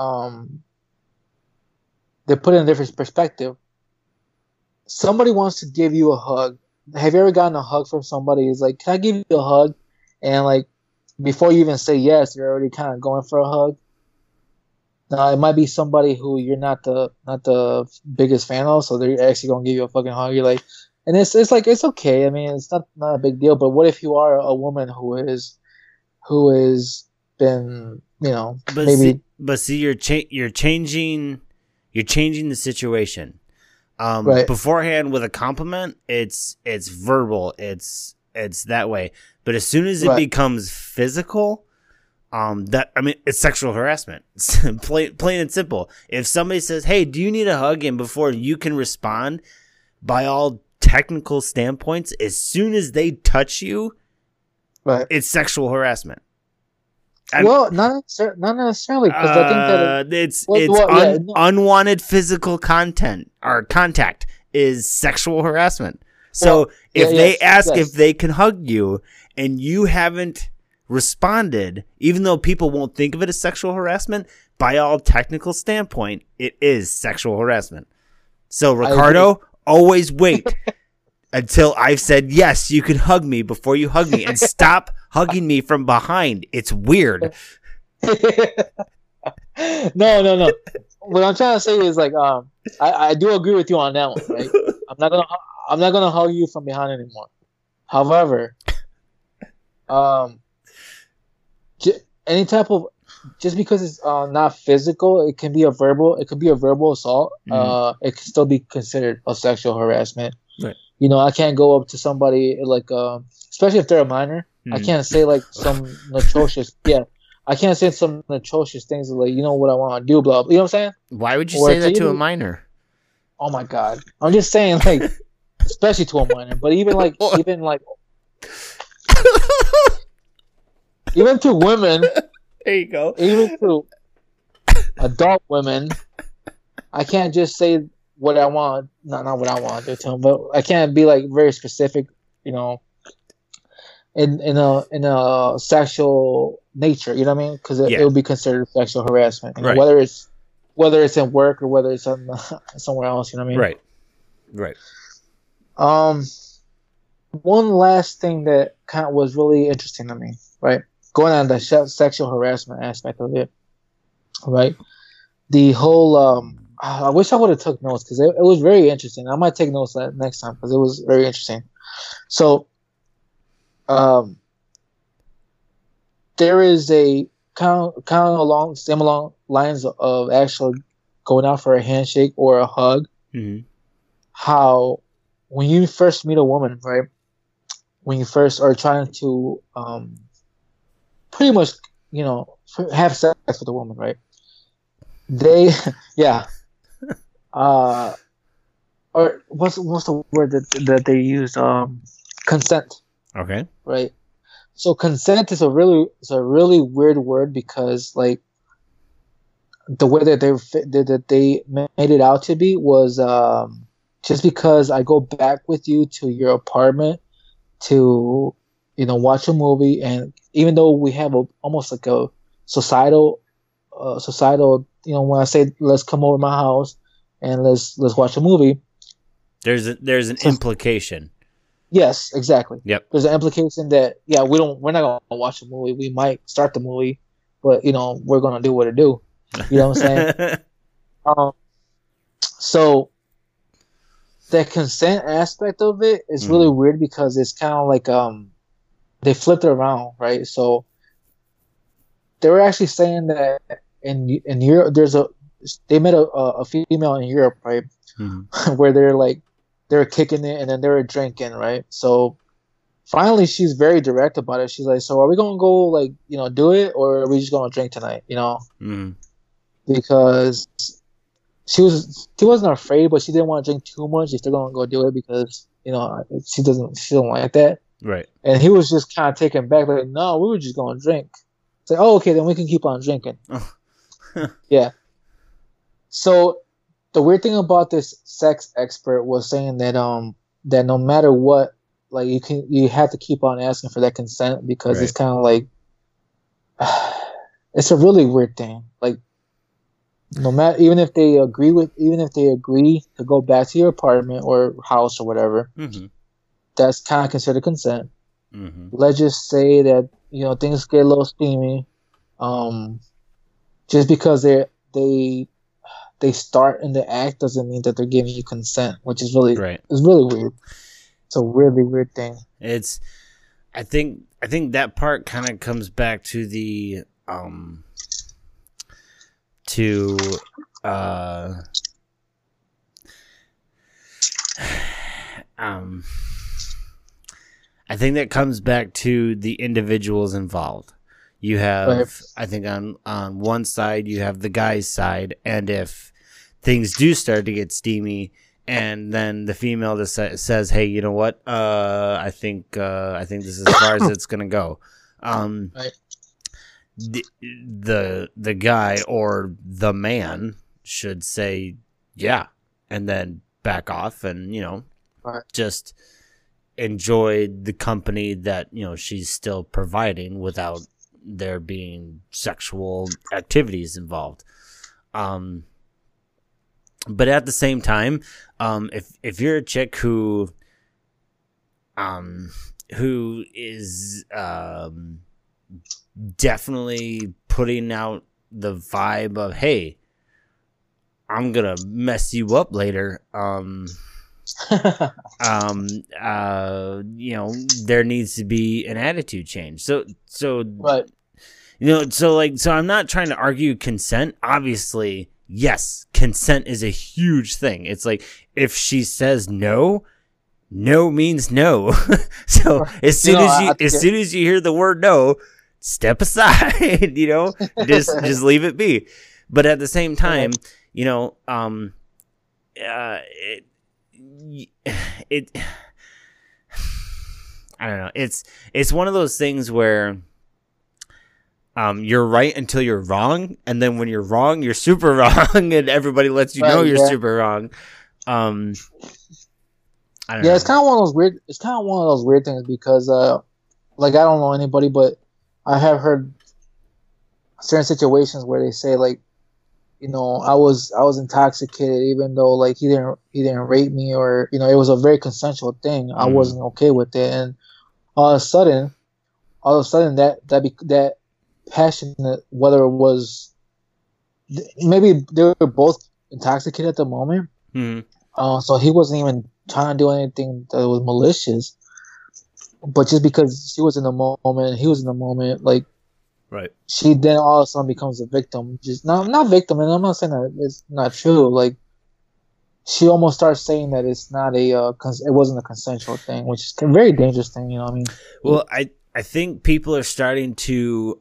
put it in a different perspective. Somebody wants to give you a hug. Have you ever gotten a hug from somebody? It's like, can I give you a hug? And like, before you even say yes, you're already kind of going for a hug. Now it might be somebody who you're not the biggest fan of, so they're actually gonna give you a fucking hug. You're like, and it's like it's okay. I mean, it's not a big deal. But what if you are a woman who has been, maybe. See, you're changing the situation. Right. Beforehand with a compliment, it's verbal, it's that way. But as soon as it becomes physical, it's sexual harassment. Plain and simple. If somebody says, "Hey, do you need a hug?" and before you can respond, by all technical standpoints, as soon as they touch you, it's sexual harassment. Not necessarily, because I think that unwanted physical content or contact is sexual harassment. So if they ask if they can hug you and you haven't responded, even though people won't think of it as sexual harassment, by all technical standpoint, it is sexual harassment. So Ricardo, always wait until I've said, yes, you can hug me before you hug me, and stop hugging me from behind. It's weird. No. What I'm trying to say is like, I do agree with you on that one, right? I'm not gonna hug you from behind anymore. However, any type of, just because it's not physical, it can be a verbal assault. It can still be considered a sexual harassment. Right. I can't go up to somebody like, especially if they're a minor. I can't say like some atrocious. I can't say some atrocious things like, you know what I want to do, blah, blah. You know what I'm saying? Why would you say that to a minor? Oh my God! I'm just saying, like, especially to a minor, but even to women. There you go. Even to adult women, I can't just say what I want. Not what I want to do to them, but I can't be like very specific, in a sexual nature. You know what I mean? Because it would be considered sexual harassment, right. whether it's in work or whether it's on somewhere else. You know what I mean? Right. One last thing that kind of was really interesting to me, right? Going on the sexual harassment aspect of it, right? The whole, I wish I would have took notes because it was very interesting. I might take notes next time because it was very interesting. So, there is a kind of along similar lines of actually going out for a handshake or a hug. Mm-hmm. How when you first meet a woman, right? When you first are trying to pretty much, have sex with a woman, right? They, or what's the word that they use? Consent. Okay. Right. So consent is a really weird word because like the way that they made it out to be was just because I go back with you to your apartment to watch a movie, and even though we have almost like a societal when I say let's come over to my house and let's watch a movie, There's an implication. Yes, exactly. Yep. There's an implication that we're not gonna watch the movie. We might start the movie, but we're gonna do what it do. You know what I'm saying? So the consent aspect of it is really weird because it's kind of like they flipped it around, right? So they were actually saying that in Europe they met a female in Europe, right? Where they're kicking it and then they were drinking, right? So finally she's very direct about it. She's like, so are we gonna go do it, or are we just gonna drink tonight? Because she wasn't afraid, but she didn't want to drink too much. She's still gonna go do it because she don't like that. Right. And he was just kind of taken back, like, no, we were just gonna drink. It's like, oh, okay, then we can keep on drinking. Yeah. So the weird thing about this sex expert was saying that that no matter what, like you have to keep on asking for that consent because it's kind of like it's a really weird thing. Like no matter even if they agree to go back to your apartment or house or whatever, that's kind of considered consent. Let's just say that things get a little steamy, just because they start in the act doesn't mean that they're giving you consent, which is really it's really weird. It's a really weird thing. I think that part kind of comes back to the I think that comes back to the individuals involved. You have, I think on one side, you have the guy's side, and if things do start to get steamy, and then the female says, "Hey, you know what? I think this is as far as it's gonna go." The guy or the man should say, "Yeah," and then back off, and just enjoy the company that she's still providing without there being sexual activities involved. But at the same time, if you're a chick who is definitely putting out the vibe of, hey, I'm gonna mess you up later, there needs to be an attitude change. So I'm not trying to argue consent. Obviously, yes, consent is a huge thing. It's like if she says no means no. So as soon as you hear the word no, step aside, just leave it be. But at the same time, I don't know. It's one of those things where you're right until you're wrong, and then when you're wrong, you're super wrong, and everybody lets you know you're super wrong. I don't know. It's kind of one of those weird. It's kind of one of those weird things because, I don't know anybody, but I have heard certain situations where they say I was intoxicated, even though he didn't rape me, or it was a very consensual thing. I wasn't okay with it, and all of a sudden that passionate, whether it was maybe they were both intoxicated at the moment, so he wasn't even trying to do anything that was malicious, but just because she was in the moment, he was in the moment, right. She then all of a sudden becomes a victim. Just not victim, and I'm not saying that it's not true. She almost starts saying that it's not it wasn't a consensual thing, which is a very dangerous thing. You know what I mean? Well, I think people are starting to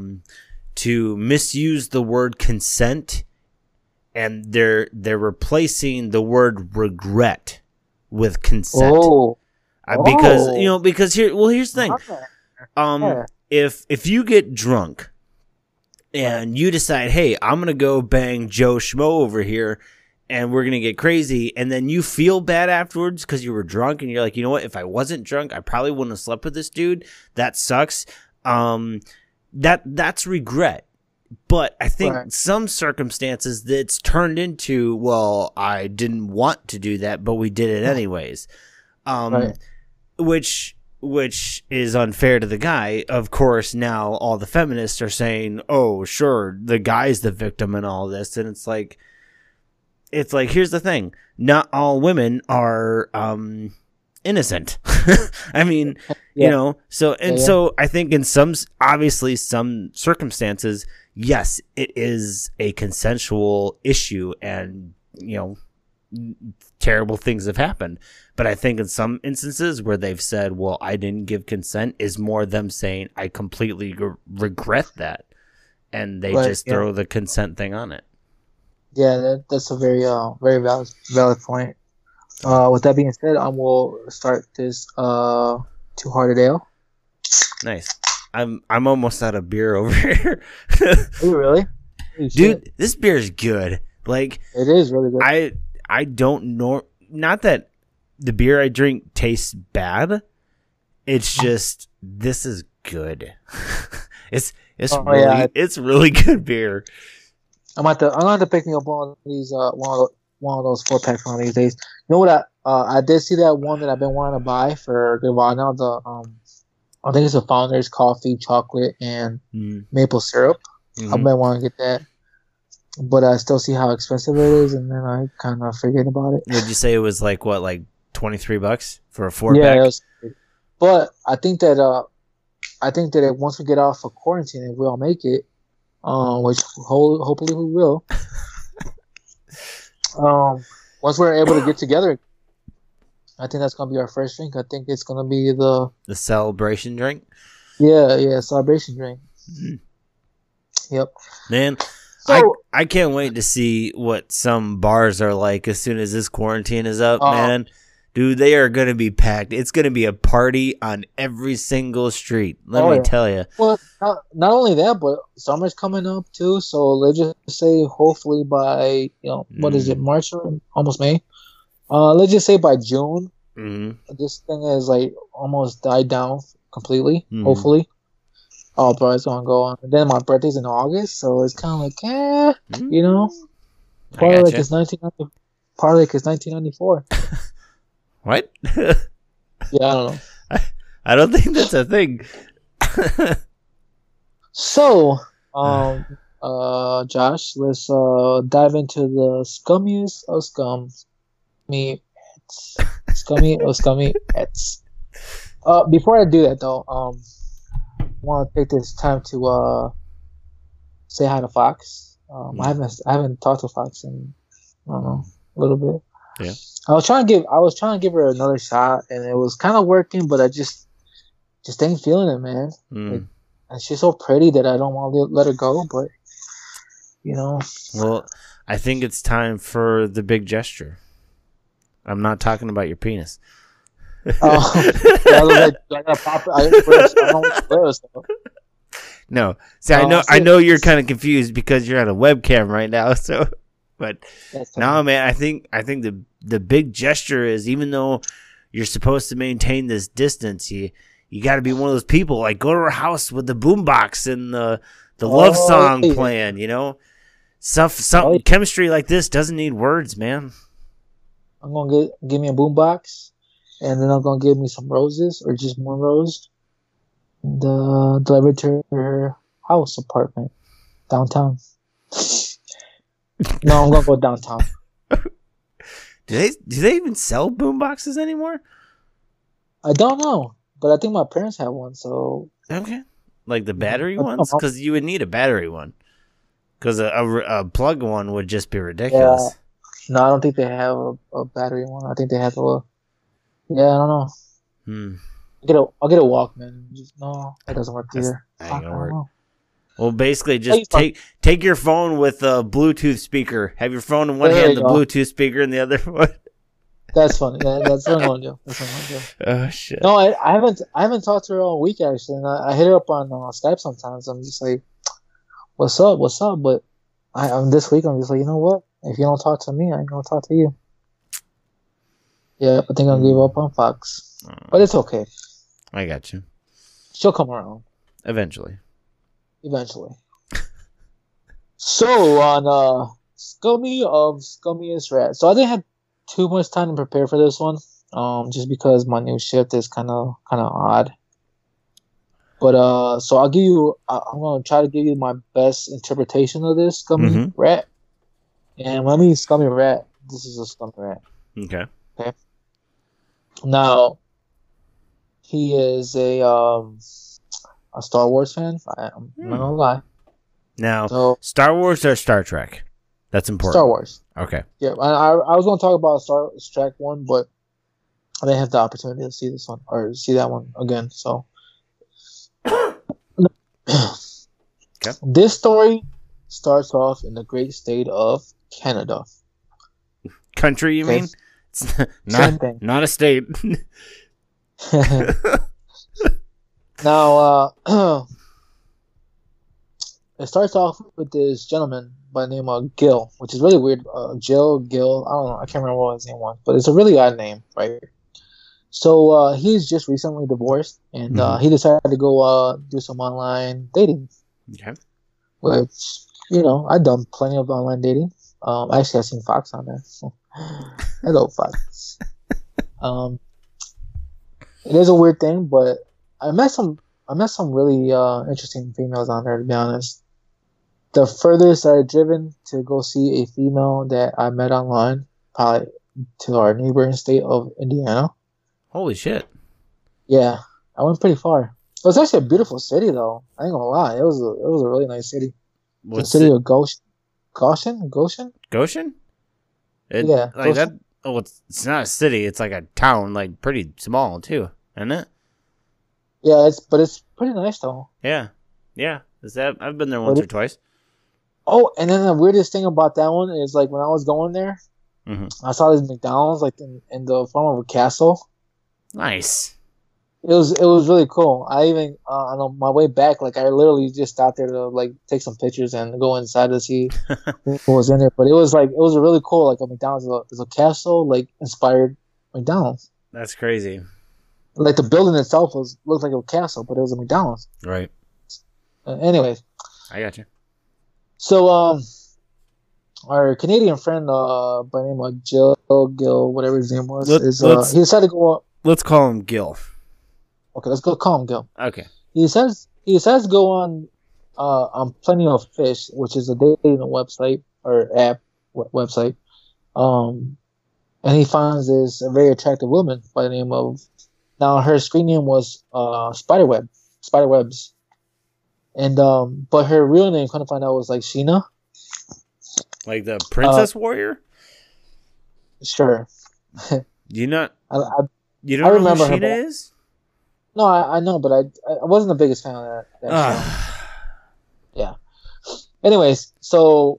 misuse the word consent, and they're replacing the word regret with consent. Because here's the thing. If you get drunk and you decide, hey, I'm going to go bang Joe Schmo over here and we're going to get crazy, and then you feel bad afterwards because you were drunk and you're like, you know what, if I wasn't drunk, I probably wouldn't have slept with this dude. That sucks. That's regret. But I think Right. some circumstances that's turned into, well, I didn't want to do that, but we did it anyways. Right. Which is unfair to the guy. Of course, now all the feminists are saying, "Oh, sure, the guy's the victim in all this," and it's like, here's the thing: not all women are innocent. I mean, Yeah. you know, so Yeah. so I think in some circumstances, yes, it is a consensual issue, and terrible things have happened. But I think in some instances where they've said, well, I didn't give consent, is more them saying, I completely regret that. And they Right, just throw the consent thing on it. Yeah, that's a very very valid point. With that being said, I will start this Two Hearted Ale. Nice. I'm almost out of beer over here. Are you really? Holy shit. Dude, this beer is good. Like, It is really good. I don't know, not that the beer I drink tastes bad. It's just, this is good. it's it's really good beer. I'm gonna have to pick me up one of these one of those 4-packs one of these days. You know what? I did see that one that I've been wanting to buy for a good while now. I think it's a Founder's Coffee, chocolate, and maple syrup. Mm-hmm. I've been wanting to get that, but I still see how expensive it is, and then I kind of forget about it. Would you say it was like $23 for a 4-pack? Yeah, it was, but I think that once we get off of quarantine, if we all make it, which hopefully we will, once we're able to get together, I think that's gonna be our first drink. I think it's gonna be the celebration drink. Yeah, celebration drink. Mm-hmm. Yep. Man, So, I can't wait to see what some bars are like as soon as this quarantine is up, man. Dude, they are going to be packed. It's going to be a party on every single street. Let me tell you. Well, not only that, but summer's coming up too. So let's just say, hopefully by what is it, March or almost May? Let's just say by June, this thing is like almost died down completely. Hopefully, bro, it's gonna go on. And then my birthday's in August, so it's kind of like, partly like it's 1994. What? Yeah, I don't know. I don't think that's a thing. So, Josh, let's dive into the scummiest of scums. Scummy of scummy hats. Before I do that though, I want to take this time to say hi to Fox. I haven't talked to Fox in I don't know, a little bit. Yeah. I was trying to give her another shot, and it was kind of working, but I just ain't feeling it, man. Like, and she's so pretty that I don't want to let her go, but Well, I think it's time for the big gesture. I'm not talking about your penis. No. See, I know you're kind of confused because you're on a webcam right now. So, but no, man, I think the big gesture is, even though you're supposed to maintain this distance, you got to be one of those people, like, go to her house with the boombox and the love song playing. Some chemistry like this doesn't need words, man. I'm gonna give me a boombox, and then I'm gonna give me some roses or just one rose, and deliver it to her house apartment downtown. No, I'm gonna go downtown. Do they even sell boomboxes anymore? I don't know, but I think my parents have one. So okay, like the battery ones, because you would need a battery one, because a plug one would just be ridiculous. Yeah. No, I don't think they have a battery one. I think they have a. Yeah, I don't know. I'll get a Walkman. No, that doesn't work either. That ain't gonna work. Well, basically, just take your phone with a Bluetooth speaker. Have your phone in one hand, the Bluetooth speaker in the other one. That's funny. That's what I'm gonna do. Oh shit! No, I haven't talked to her all week actually. And I hit her up on Skype sometimes. I'm just like, "What's up? What's up?" But this week I'm just like, you know what? If you don't talk to me, I ain't gonna talk to you. Yeah, I think I'll give up on Fox, but it's okay. I got you. She'll come around eventually. So on Scummiest Rat. So I didn't have too much time to prepare for this one. Just because my new shift is kind of odd. But so I'll give you. I'm gonna try to give you my best interpretation of this Scummy Mhm. Rat. And when I mean Scummy Rat, this is a Scummy Rat. Okay. Okay. Now he is a Star Wars fan. I'm not gonna lie. Now, So Star Wars or Star Trek? That's important. Star Wars. Okay. Yeah, I was going to talk about Star Trek one, but I didn't have the opportunity to see this one or see that one again. So, This story starts off in the great state of Canada. Country, you Okay. mean? It's Same not thing. not a state. Now, it starts off with this gentleman by the name of Gil, which is really weird. Gil, I don't know, I can't remember what his name was, but it's a really odd name, right? So he's just recently divorced, and Mhm. he decided to go do some online dating, Okay. which I've done plenty of online dating. Actually, I've seen Fox on there. Hello, Fox. It is a weird thing, but I met some really interesting females on there. To be honest, the furthest I've driven to go see a female that I met online, probably to our neighboring state of Indiana. Holy shit. Yeah, I went pretty far. It was actually a beautiful city, though. I ain't gonna lie, it was a really nice city. The What's city it? of Goshen. Goshen? It, Yeah, like that. Goshen. Oh, it's not a city. It's like a town, like pretty small too, isn't it? Yeah, it's pretty nice though. Yeah. Yeah. Is that? I've been there But once or twice. Oh, and then the weirdest thing about that one is like when I was going there, Mhm. I saw this McDonald's like in the form of a castle. Nice. It was really cool. I even on my way back, like I literally just stopped there to like take some pictures and go inside to see what was in there. But it was a really cool like a McDonald's is a castle like inspired McDonald's. That's crazy. Like the building itself looked like a castle, but it was a McDonald's. Right. Anyways, I got you. so our Canadian friend by the name of Gil, whatever his name was, he decided to go. Let's call him Gil. Okay, let's go call him Gil. Okay. He decides to go on Plenty of Fish, which is a dating website or app website. And he finds this very attractive woman by the name of, now her screen name was Spiderwebs, and but her real name, kind of find out, was like Sheena. Like the Princess Warrior? Sure. You not? I You I don't know remember who her, Sheena but- is? no, I know, but I wasn't the biggest fan of that show. Ah. Yeah. Anyways, so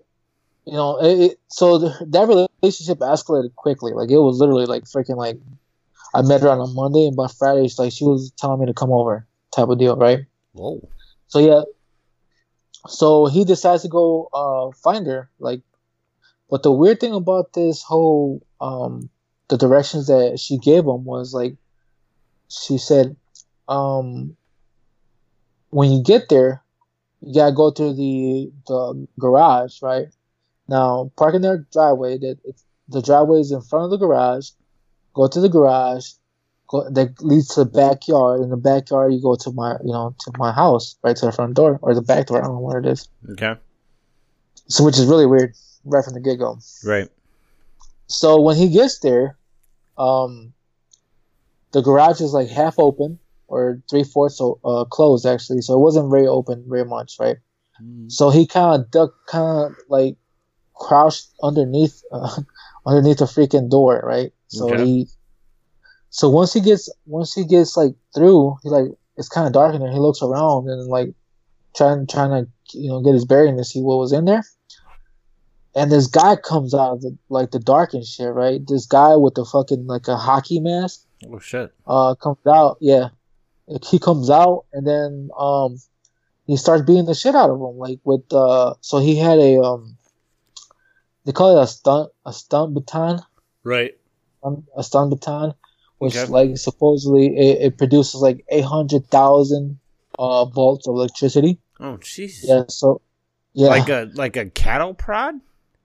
that relationship escalated quickly. Like it was literally like freaking like I met her on a Monday, and by Friday, she was telling me to come over, type of deal, right? Whoa. So yeah. So he decides to go find her, like. But the weird thing about this whole the directions that she gave him was like, she said, when you get there, you gotta go through the garage, right? Now, park in their driveway. The driveway is in front of the garage. Go to the garage. That leads to the backyard. In the backyard, you go to my house, right to the front door or the back door. I don't know where it is. Okay. So, which is really weird, right from the get go. Right. So when he gets there, the garage is like half open or 3/4 closed actually. So it wasn't very open very much, right? So he kind of like crouched underneath the freaking door, right? So Okay. so once he gets like through, he like it's kind of dark in there. He looks around and like trying to get his bearing to see what was in there. And this guy comes out of the dark and shit, right? This guy with the fucking like a hockey mask Oh shit. comes out. Yeah, he comes out and then he starts beating the shit out of him, like with so he had they call it a stunt baton, Right. a stun baton, which Okay. like supposedly it produces like 800,000 volts of electricity. Oh jeez. Yeah, Yeah, like a cattle prod.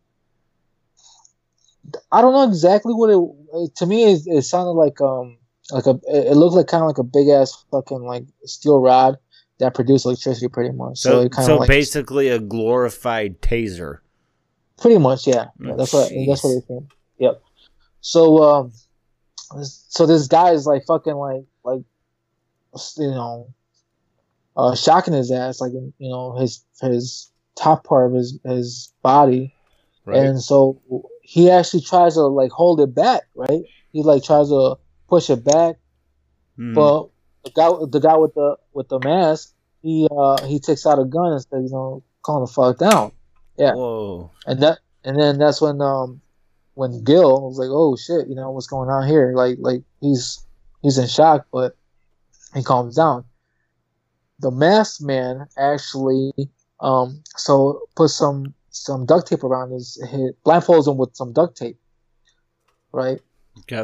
I don't know exactly what it. To me, it sounded like a. It looked like kind of like a big ass fucking like steel rod that produced electricity, pretty much. So it kind of like basically a glorified taser. pretty much, yeah. Oh, That's what jeez. they think. Yep. So so this guy is like fucking like you know shocking his ass, like his top part of his body. Right. And so he actually tries to like hold it back, right? He like tries to push it back, Mhm. but the guy with the mask, he takes out a gun and says, calm the fuck down. Yeah. Whoa. And then that's when Gil was like, oh shit, what's going on here? Like he's in shock, but he calms down. The masked man actually so put some duct tape around his blindfolds him with some duct tape, right? Okay.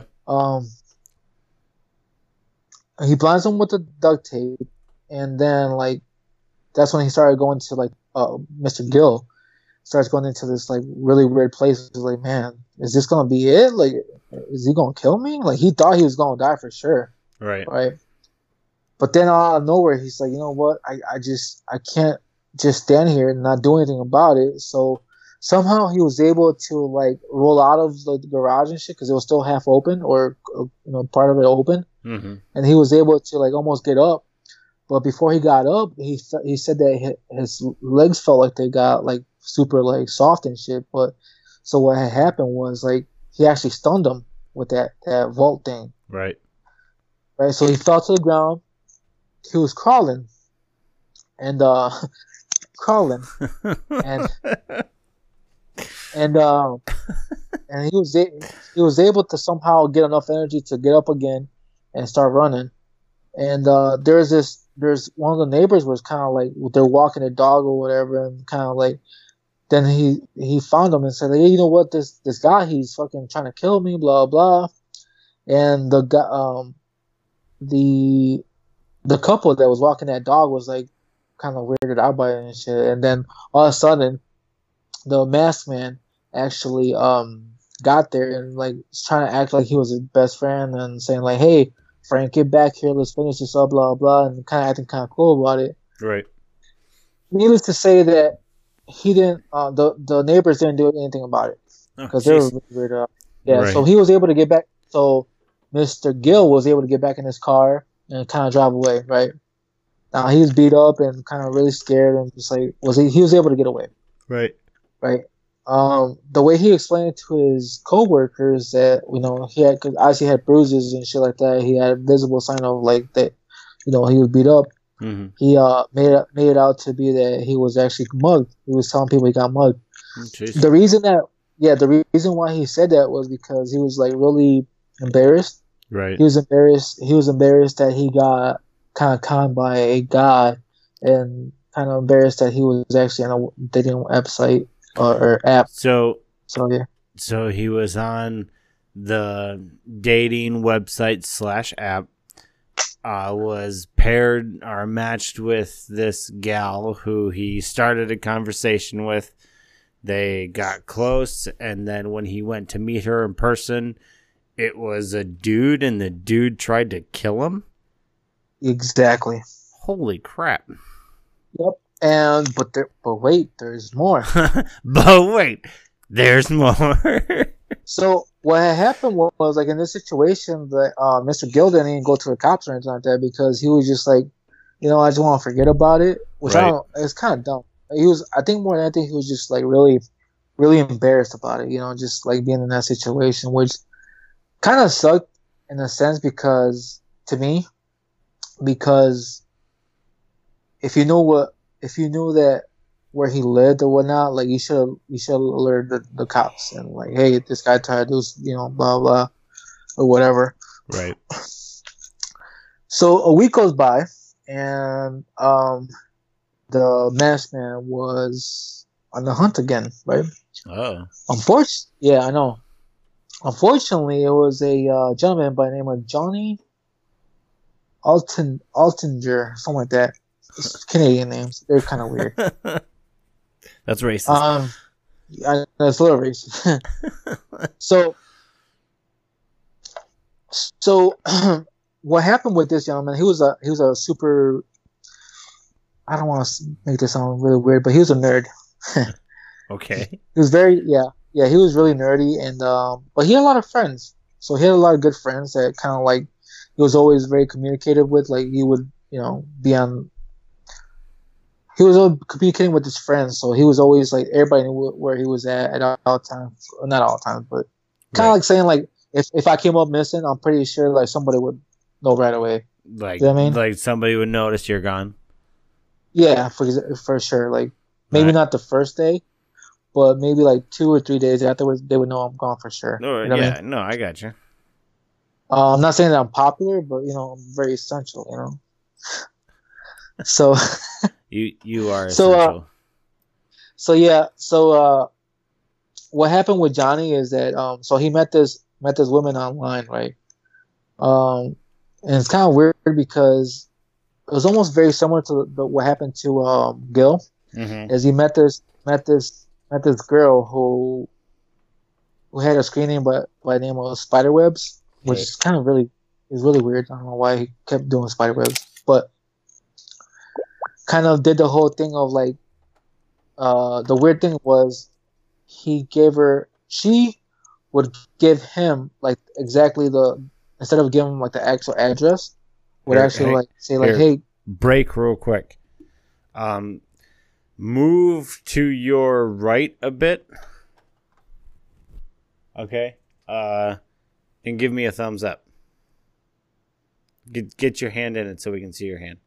He blinds him with the duct tape, and then like that's when he started going to like Mr. Gill starts going into this like really weird place. He's like, man, is this gonna be it? Like, is he gonna kill me? Like he thought he was gonna die for sure, Right. But then out of nowhere, he's like, you know what? I can't just stand here and not do anything about it. So somehow he was able to like roll out of the garage and shit because it was still half open or part of it open, and he was able to like almost get up. But before he got up, he said that his legs felt like they got like super like soft and shit. But so what had happened was like he actually stunned him with that vault thing. Right. So he fell to the ground. He was crawling and crawling and and he was able to somehow get enough energy to get up again and start running. And there's one of the neighbors was kind of like they're walking a dog or whatever, and kind of like then he found him and said, hey, you know what, this guy, he's fucking trying to kill me, blah blah. And the guy the couple that was walking that dog was like kind of weirded out by it and shit. And then all of a sudden, the masked man actually got there and like was trying to act like he was his best friend and saying like, "Hey, Frank, get back here. Let's finish this up." Blah blah, and kind of acting kind of cool about it. Right. Needless to say that he didn't. The neighbors didn't do anything about it because they were really weirded out. Yeah. Right. So he was able to get back. So Mr. Gill was able to get back in his car and kind of drive away, right? Now he was beat up and kind of really scared and just like he was able to get away, Right. right? The way he explained it to his coworkers that he had, cause obviously he had bruises and shit like that. He had a visible sign of like that, he was beat up. Mm-hmm. He made it out to be that he was actually mugged. He was telling people he got mugged. The reason why he said that was because he was like really embarrassed. Right. He was embarrassed that he got kind of conned by a guy, and kind of embarrassed that he was actually on a dating website or app. So yeah. So he was on the dating website / app. Was paired or matched with this gal who he started a conversation with. They got close, and then when he went to meet her in person, it was a dude, and the dude tried to kill him? Exactly. Holy crap. Yep. And but wait, there's more. But wait, there's more. So what had happened was like in this situation that Mr. Gill didn't even go to the cops or anything like that because he was just like, I just want to forget about it. Which Right. It's kind of dumb. I think more than anything, he was just like really, really embarrassed about it. Just like being in that situation, which kind of sucked in a sense because if you knew that where he lived or whatnot, like you should alert the cops and like, hey, this guy tried to do blah blah or whatever. Right. So a week goes by, and the masked man was on the hunt again, right? Oh. Yeah, I know. Unfortunately, it was a gentleman by the name of Johnny Altinger, something like that. It's Canadian names. They're kind of weird. That's racist. That's a little racist. So, what happened with this young man? He was a super. I don't want to make this sound really weird, but he was a nerd. Okay. He was very yeah. He was really nerdy, and but he had a lot of friends. So he had a lot of good friends that kind of like he was always very communicative with. Like he would be on. He was always communicating with his friends, so he was always like everybody knew where he was at all times. Not all times, but kind of like saying like if I came up missing, I'm pretty sure like somebody would know right away. Like, you know what I mean? Like somebody would notice you're gone. Yeah, for sure. Like maybe not the first day, but maybe like 2 or 3 days afterwards, they would know I'm gone for sure. No, you know yeah, what I mean? no, I got you. I'm not saying that I'm popular, but I'm very essential. So you are essential. So what happened with Johnny is that so he met this woman online, right? And it's kind of weird because it was almost very similar to what happened to Gil, as he met this girl who had a screen name by the name of Spiderwebs, which is kind of really weird. I don't know why he kept doing Spiderwebs, but kind of did the whole thing of like the weird thing was she would give him like exactly instead of giving him like the actual address, would actually like say like, hey, break real quick. Move to your right a bit. Okay. And give me a thumbs up. Get your hand in it so we can see your hand.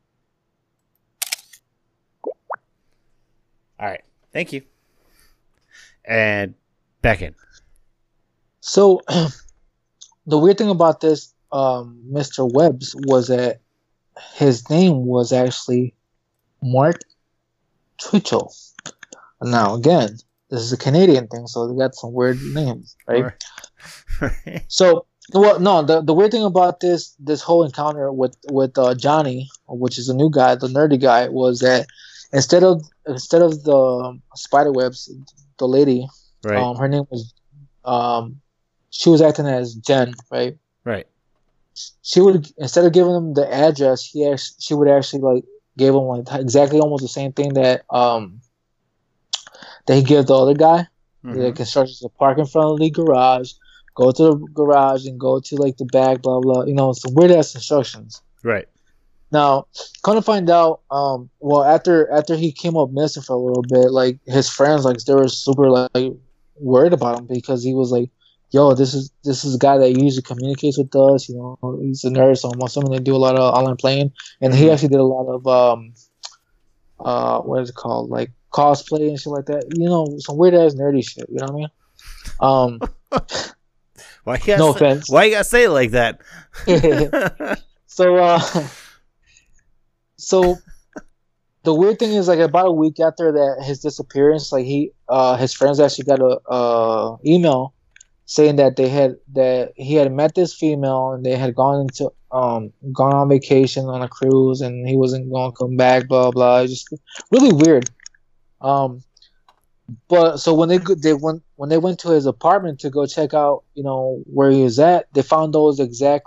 All right. Thank you. And back in. So the weird thing about this Mr. Webbs was that his name was actually Mark Twitchell. Now again, this is a Canadian thing, so they got some weird names, right? So, well, no, the weird thing about this whole encounter with Johnny, which is a new guy, the nerdy guy, was that instead of the Spiderwebs, the lady, right. Her name was she was acting as Jen, right? Right. She would, instead of giving him the address, she would actually like gave him like exactly almost the same thing that he gave the other guy. The constructions to park in front of the garage, go to the garage and go to like the back, blah blah. Some weird ass instructions. Right. Now, come to find out, well, after he came up missing for a little bit, like his friends, like they were super like worried about him because he was like, "Yo, this is a guy that usually communicates with us. He's a nerd, so I'm assuming they do a lot of online playing, and he actually did a lot of what is it called, like cosplay and shit like that. Some weird ass nerdy shit. You know what I mean? No offense. Why you gotta say it like that? So the weird thing is, like, about a week after his disappearance, like his friends actually got a email saying that he had met this female and they had gone on vacation on a cruise and he wasn't going to come back, blah blah. Just really weird. But so when they went to his apartment to go check out, where he was at, they found those exact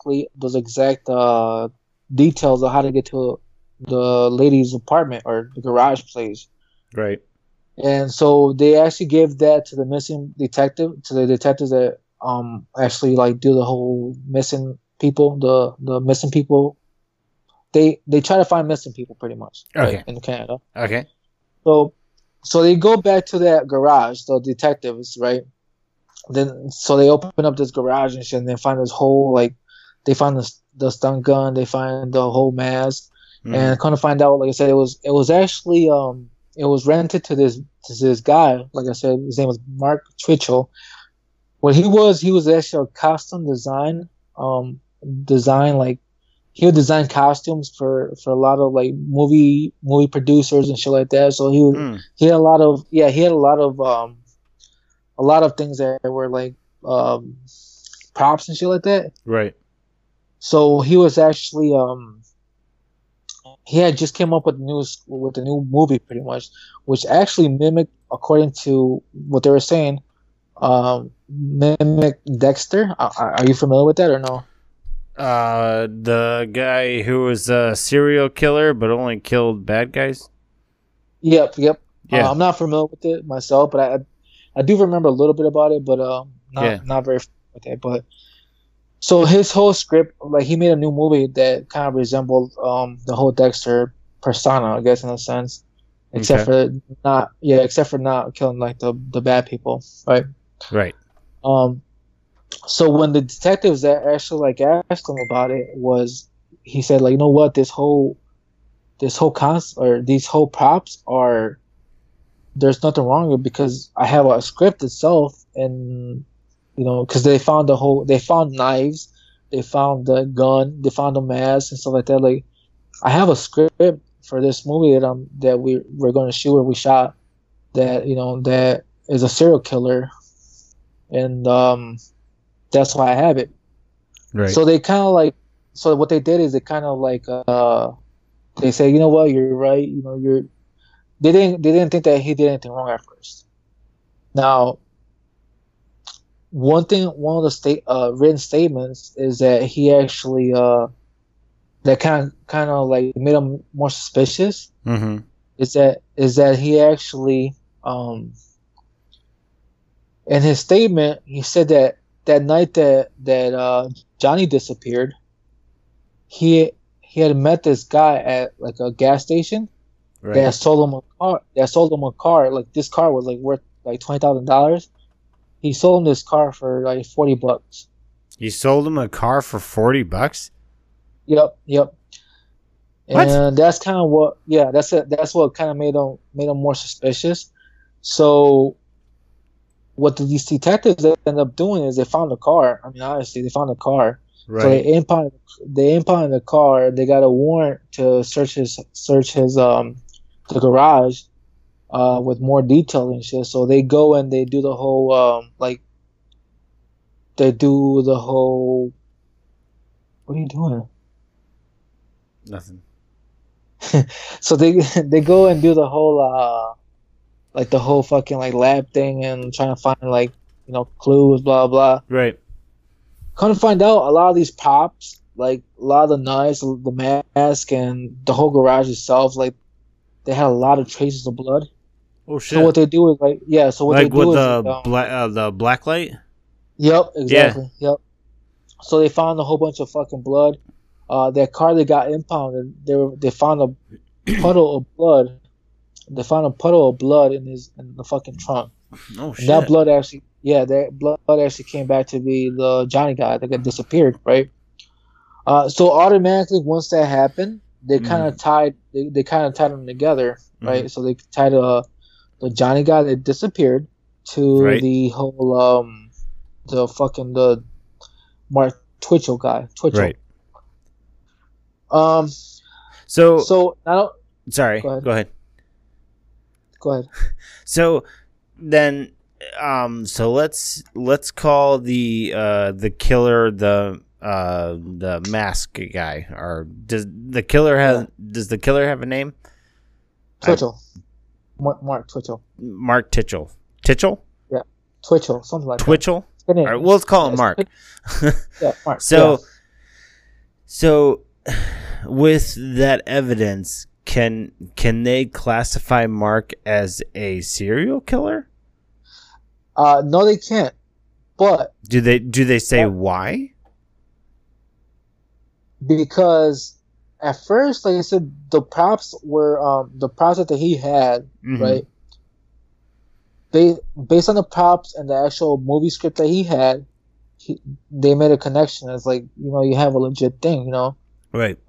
details of how to get to the lady's apartment or the garage place. Right. And so they actually gave that to the detectives that actually like do the whole missing people, the missing people. They try to find missing people pretty much. Okay. Right, in Canada. Okay. So they go back to that garage, the detectives, right? Then so they open up this garage and shit, and they find this whole they find the stun gun, they find the whole mask, and kind of find out, like I said, it was actually it was rented to this guy. Like I said, his name was Mark Twitchell. What he was actually a costume design, like he would design costumes for a lot of like movie producers and shit like that. So he had a lot of things that were like props and shit like that. Right. So he was actually he had just came up with the new movie pretty much, which actually mimicked, according to what they were saying, mimic Dexter. Are you familiar with that or no? The guy who was a serial killer but only killed bad guys. Yep. Yeah. I'm not familiar with it myself, but I do remember a little bit about it, but not very familiar with it. But so his whole script, like he made a new movie that kind of resembled the whole Dexter persona, I guess, in a sense, except for not killing like the bad people, right? Right. So when the detectives that actually like asked him about it, he said like, you know what, these whole props are, there's nothing wrong with it because I have a script itself, and because they found knives, they found the gun, they found the mask and stuff like that. Like, I have a script for this movie that we're going to shoot, or we shot, that that is a serial killer, and that's why I have it. Right. So they kind of like, so what they did is they kind of like they say, you know what, you're right, they didn't think that he did anything wrong at first. Now, one of the written statements is that he actually that kind of like made him more suspicious. Mm-hmm. Is that he actually in his statement he said that night that Johnny disappeared, he had met this guy at like a gas station. Right. That sold him a car. Like, this car was like worth like $20,000. He sold him this car for like $40. You sold him a car for $40? Yep. What? And that's kind of what. Yeah, that's it. That's what kind of made him more suspicious. So, what these detectives end up doing is they found the car. I mean, honestly, they found the car. Right. So they impounded the car. They got a warrant to search his the garage with more detail and shit. So they go and they do the whole what are you doing? Nothing. So they go and do the whole the whole fucking like lab thing and trying to find like clues, blah blah. Right. Come to find out, a lot of these props, like a lot of the knives, the mask, and the whole garage itself, like they had a lot of traces of blood. Oh shit! So what they do is the black light. Yep, exactly. Yeah. Yep. So they found a whole bunch of fucking blood. That car that got impounded, they found a puddle of blood. They found a puddle of blood in the fucking trunk. Oh shit! And that blood actually came back to be the Johnny guy that got disappeared, right? So automatically, once that happened, they kind of tied them together, right? Mm-hmm. So they tied the Johnny guy that disappeared to the whole the Mark Twitchell guy. Right. So now, sorry. Go ahead. Go ahead. So then, so let's call the killer the mask guy, or does the killer have a name? Twitchell. Mark Twitchell. Mark Twitchell. Twitchell? Yeah. Twitchell, something like Twitchell? that. All right, well, let's call him Mark. Yeah, Mark. So with that evidence, can they classify Mark as a serial killer? No, they can't. But do they say why? Because at first, like I said, the props were the props that he had, right? Based on the props and the actual movie script that he had, they made a connection. It's like, you have a legit thing, Right.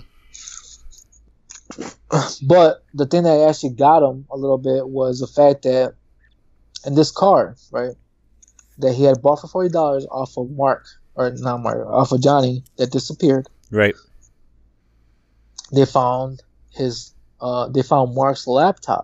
But the thing that actually got him a little bit was the fact that in this car, right, that he had bought for $40 off of off of Johnny that disappeared. Right. They found Mark's laptop.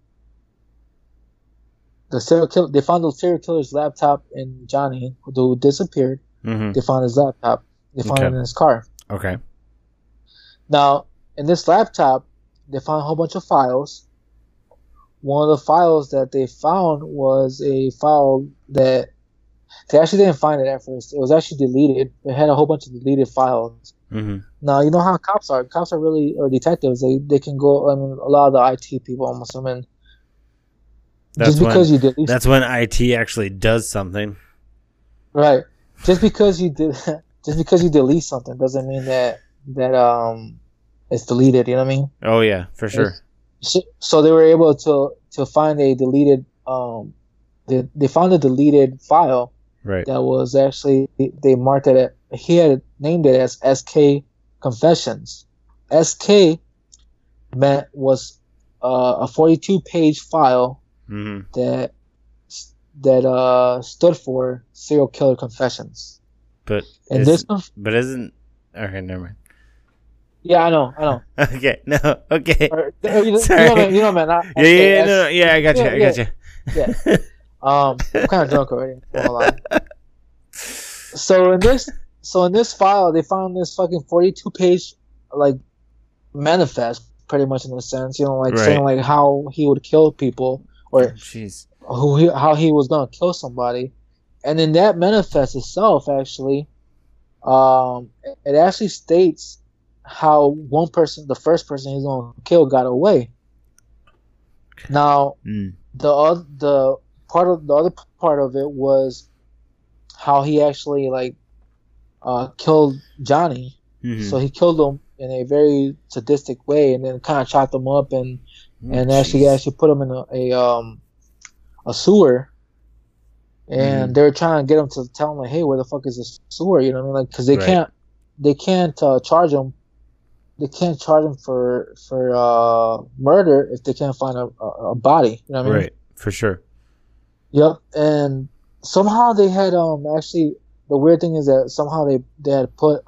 They found the serial killer's laptop in Johnny, who disappeared. Mm-hmm. They found his laptop. They found it in his car. Okay. Now, in this laptop, they found a whole bunch of files. One of the files that they found was a file that they actually didn't find it at first. It was actually deleted. It had a whole bunch of deleted files. Mm-hmm. Now, you know how cops are. Cops are really, or detectives, they can go, I mean, a lot of the IT people, I'm assuming. That's when IT actually does something. Right. Just because you delete something doesn't mean that it's deleted, you know what I mean? Oh yeah, for sure. So they were able to find a deleted they found a deleted file. Right. That was actually, they marked it, he had named it as SK Confessions. SK was a 42-page file that stood for Serial Killer Confessions. But isn't okay? Never mind. Yeah, I know. Okay, no, okay. Sorry. You know, man. I got you. Yeah. I'm kind of drunk already. Hold on. So in this file, they found this fucking 42-page like manifest, pretty much in a sense, you know, like saying like how he would kill people or how he was gonna kill somebody, and in that manifest itself, actually, it actually states how one person, the first person he's gonna kill, got away. Now, the other part of it was how he actually killed Johnny. So he killed him in a very sadistic way, and then kind of chopped him up and actually put him in a sewer. And they were trying to get him to tell him like, hey, where the fuck is this sewer? You know what I mean? Like, because they can't charge him. They can't charge him for murder if they can't find a body. You know what I mean? Right, for sure. Yep, and somehow they had actually, the weird thing is that somehow they had put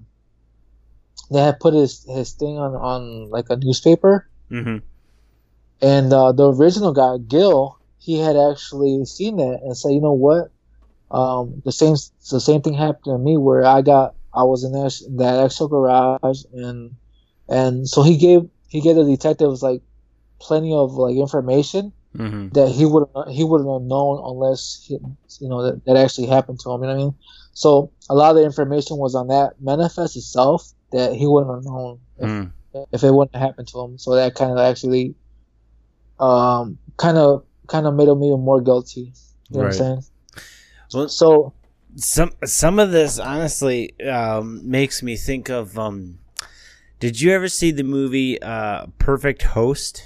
his thing on like a newspaper. And the original guy, Gil, he had actually seen that and said, you know what, the same thing happened to me where I was in that extra garage, and so he gave the detectives like plenty of like information that he wouldn't have known unless that actually happened to him. You know what I mean? So a lot of the information was on that manifest itself that he wouldn't have known if it wouldn't have happened to him. So that kind of actually kind of made him even more guilty. You know what I'm saying? Well, so some of this honestly makes me think of did you ever see the movie Perfect Host?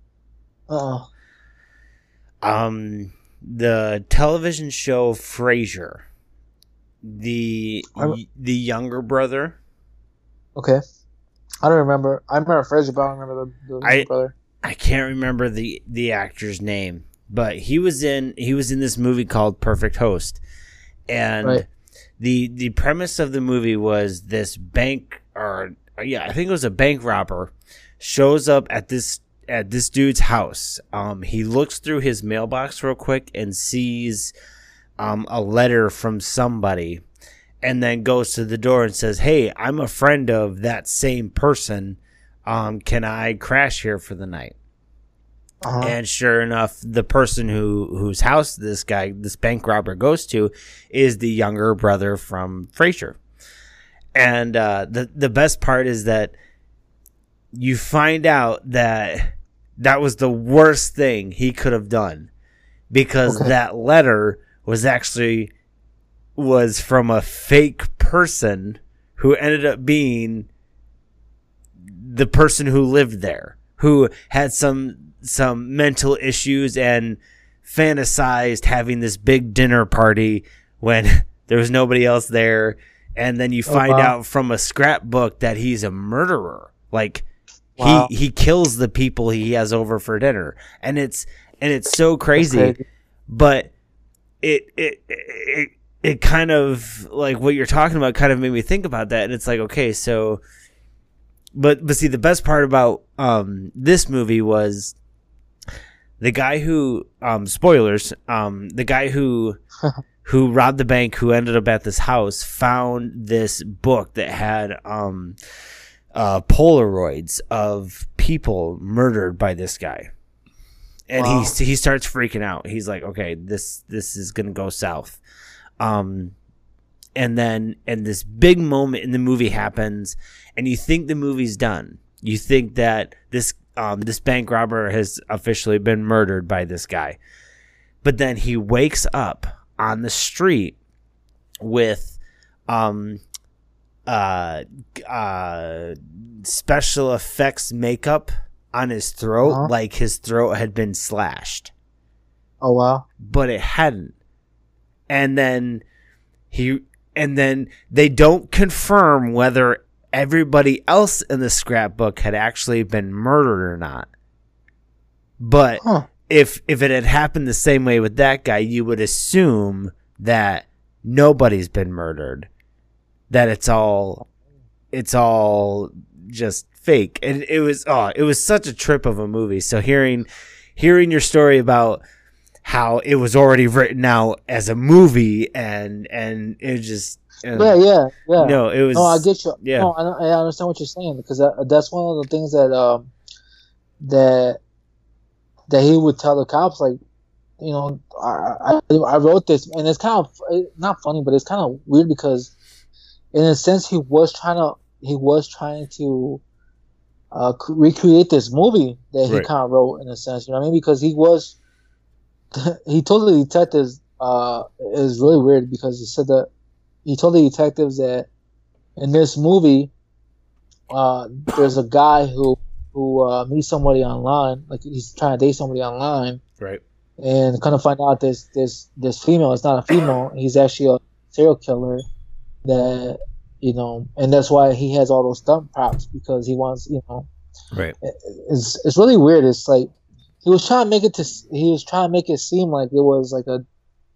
The television show Frasier, the younger brother. Okay, I don't remember. I remember Frasier, but I don't remember the brother. I can't remember the actor's name, but he was in this movie called Perfect Host, and the premise of the movie was this bank, I think it was a bank robber, shows up at this dude's house. He looks through his mailbox real quick and sees a letter from somebody, and then goes to the door and says, hey, I'm a friend of that same person. Can I crash here for the night? And sure enough, the person whose house this bank robber goes to is the younger brother from Frasier. And the best part is that you find out that was the worst thing he could have done, because that letter was from a fake person who ended up being the person who lived there, who had some mental issues and fantasized having this big dinner party when there was nobody else there. And then you find out from a scrapbook that he's a murderer. Like, he kills the people he has over for dinner. And it's so crazy. But it kind of, like what you're talking about, kind of made me think about that. And it's like, okay, so but see, the best part about this movie was the guy who spoilers, the guy who robbed the bank, who ended up at this house, found this book that had Polaroids of people murdered by this guy. And he starts freaking out. He's like, okay, this is gonna go south. And this big moment in the movie happens, and you think the movie's done. You think that this bank robber has officially been murdered by this guy. But then he wakes up on the street with special effects makeup on his throat, like his throat had been slashed. Oh wow. But it hadn't. And then they don't confirm whether everybody else in the scrapbook had actually been murdered or not. But if it had happened the same way with that guy, you would assume that nobody's been murdered. That it's all just fake. And it was such a trip of a movie. So hearing your story about how it was already written out as a movie and it just yeah. No, it was. No, I get you. Yeah, no, I understand what you're saying, because that's one of the things that he would tell the cops, like, you know, I wrote this, and it's kind of not funny, but it's kind of weird, because in a sense he was trying to recreate this movie that he kind of wrote, in a sense, you know what I mean? Because he told the detectives, it was really weird, because he told the detectives that in this movie, there's a guy who meets somebody online, like he's trying to date somebody online, right? And kind of find out this female is not a female; he's actually a serial killer. That, you know, and that's why he has all those stunt props, because he wants, you know, right? It's really weird. It's like he was trying to make it seem like it was like a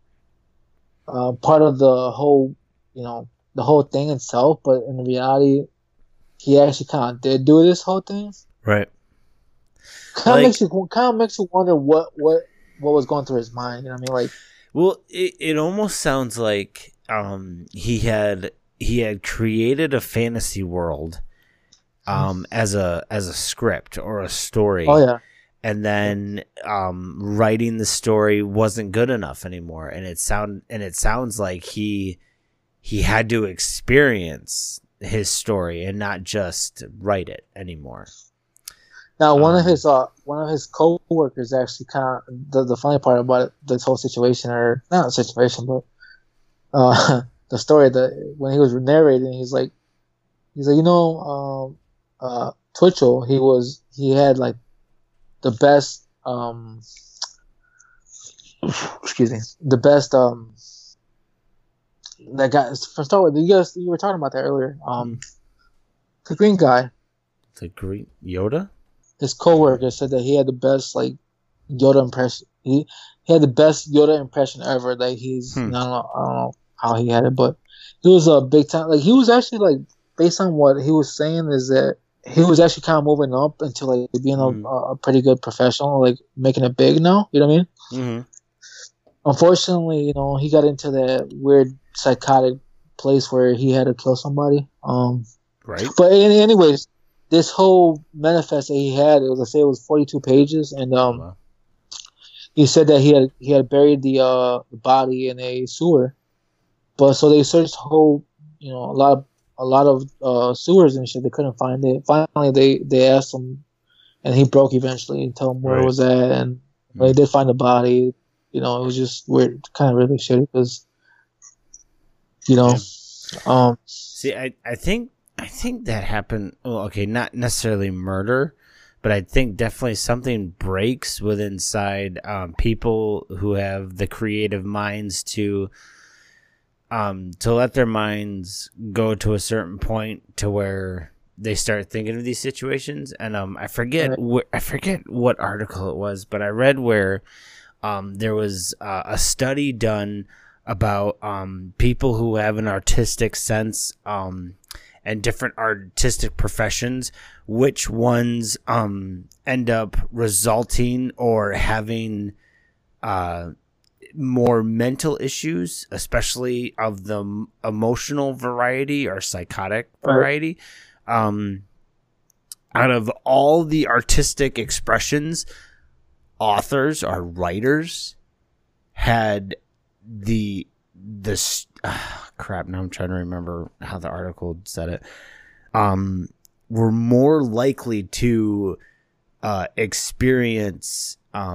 part of the whole, you know, the whole thing itself, but in reality, he actually kind of did do this whole thing. Right. Kind of makes you wonder what was going through his mind. You know what I mean? Like, well, it almost sounds like he had created a fantasy world as a script or a story. Oh yeah. And then writing the story wasn't good enough anymore, and it sounds like he had to experience his story and not just write it anymore. Now, one of his co-workers actually kind of the funny part about it, this whole situation, or not a situation, but the story, that when he was narrating, he's like, you know, Twitchell, he had like the best that guy from Star Wars. You were talking about that earlier. The green guy. The green Yoda? His coworker said that he had the best like Yoda impression. He had the best Yoda impression ever. Like I don't know how he had it, but he was a big time. Like he was actually, like, based on what he was saying, is that he was actually kind of moving up into like being a pretty good professional, like making it big now. You know what I mean? Mm-hmm. Unfortunately, you know, he got into that weird psychotic place where he had to kill somebody. Right. But anyways, this whole manifest that he had, it was 42 pages, and he said that he had buried the body in a sewer. But so they searched whole, you know, a lot of sewers and shit. They couldn't find it. Finally, they asked him, and he broke eventually and told them where it was at. And when they did find the body, you know, it was just weird, kind of really shitty, because, you know, see, I think that happened. Well, okay, not necessarily murder, but I think definitely something breaks within inside people who have the creative minds to let their minds go to a certain point to where they start thinking of these situations. And I forget what article it was, but I read where there was a study done about people who have an artistic sense and different artistic professions, which ones end up resulting or having more mental issues, especially of the emotional variety or psychotic variety. out of all the artistic expressions, authors or writers had crap. Now I'm trying to remember how the article said it. Were more likely to experience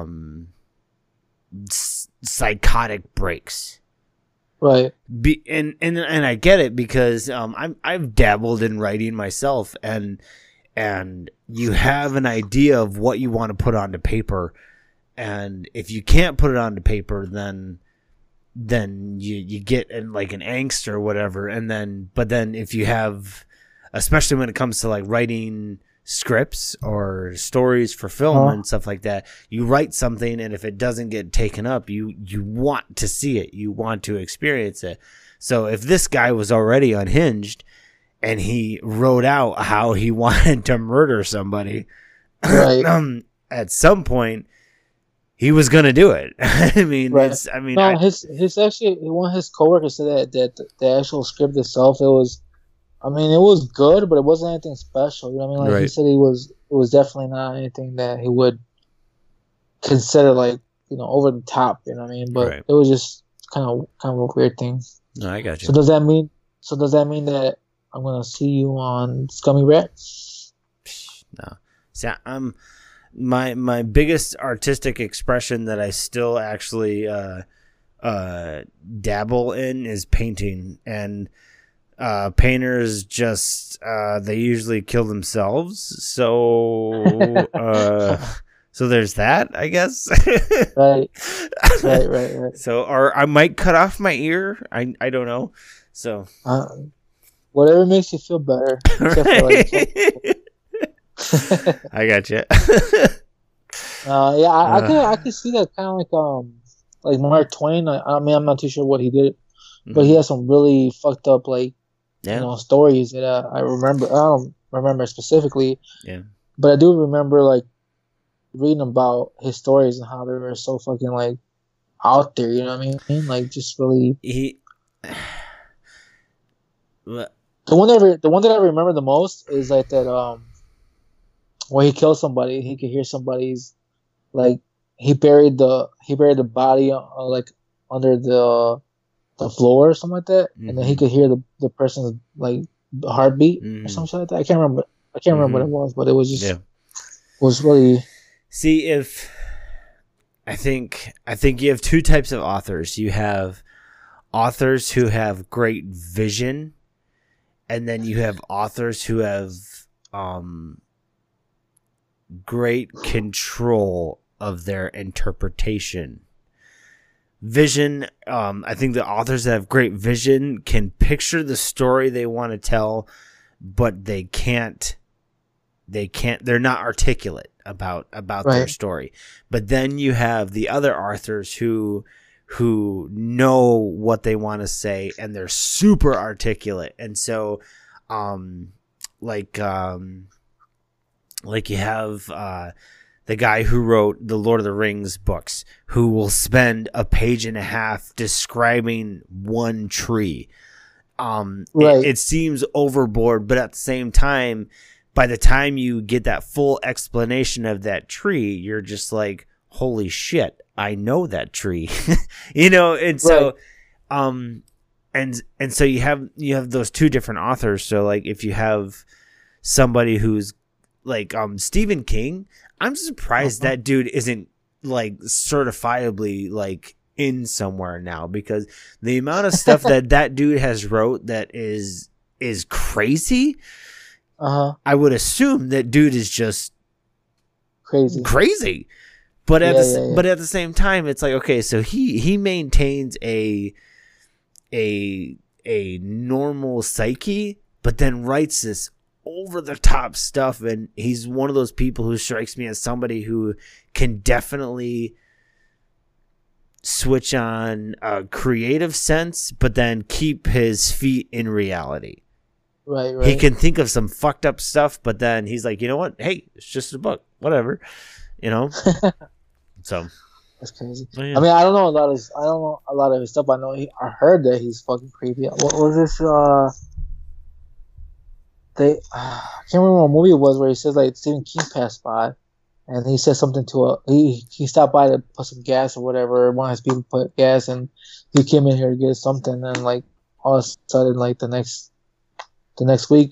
psychotic breaks. Right. And I get it because I've dabbled in writing myself, and you have an idea of what you want to put onto paper, and if you can't put it onto paper, then you get in like an angst or whatever, but then if you have, especially when it comes to like writing scripts or stories for film and stuff like that, you write something, and if it doesn't get taken up, you want to see it, you want to experience it. So if this guy was already unhinged and he wrote out how he wanted to murder somebody, right. At some point he was gonna do it. I mean, right. His actually, one of his coworkers said that the actual script itself, it was good, but it wasn't anything special. You know what I mean? Like right. He said, it was definitely not anything that he would consider like, over the top. You know what I mean? But right. It was just kind of a weird thing. No, I got you. So does that mean that I'm gonna see you on Scummy Rat? No. See, my biggest artistic expression that I still actually dabble in is painting, and painters just they usually kill themselves, so so there's that, I guess. right. So, or I might cut off my ear. I don't know. So whatever makes you feel better. I got you. I could see that kind of like Mark Twain. I mean, I'm not too sure what he did, but he has some really fucked up stories that I remember. I don't remember specifically. Yeah. But I do remember like reading about his stories and how they were so fucking like out there. You know what I mean? Like just really. The one that I remember the most is like that when he killed somebody, he could hear somebody's like he buried the body like under the floor or something like that, and then he could hear the person's like heartbeat or something like that. I can't remember what it was, but it was just was really. See, if I think you have two types of authors. You have authors who have great vision, and then you have authors who have great control of their interpretation. Vision, I think the authors that have great vision can picture the story they want to tell, but they're not articulate about right. their story. But then you have the other authors who know what they want to say, and they're super articulate. And so like you have the guy who wrote the Lord of the Rings books, who will spend a page and a half describing one tree. Right. It seems overboard, but at the same time, by the time you get that full explanation of that tree, you're just like, holy shit, I know that tree. And so right. And so you have those two different authors. So like if you have somebody who's like Stephen King, I'm surprised that dude isn't like certifiably like in somewhere now, because the amount of stuff that dude has wrote that is crazy. I would assume that dude is just crazy. But at the same time, it's like, okay, so he maintains a normal psyche, but then writes this over the top stuff, and he's one of those people who strikes me as somebody who can definitely switch on a creative sense, but then keep his feet in reality. Right. He can think of some fucked up stuff, but then he's like, you know what? Hey, it's just a book, whatever, So that's crazy. Oh, yeah. I mean, I don't know a lot of his stuff. I heard that he's fucking creepy. What was this? I can't remember what movie it was where he says like Stephen King passed by, and he said something to he stopped by to put some gas or whatever. One of his people put gas, and he came in here to get something, and like all of a sudden, like the next week,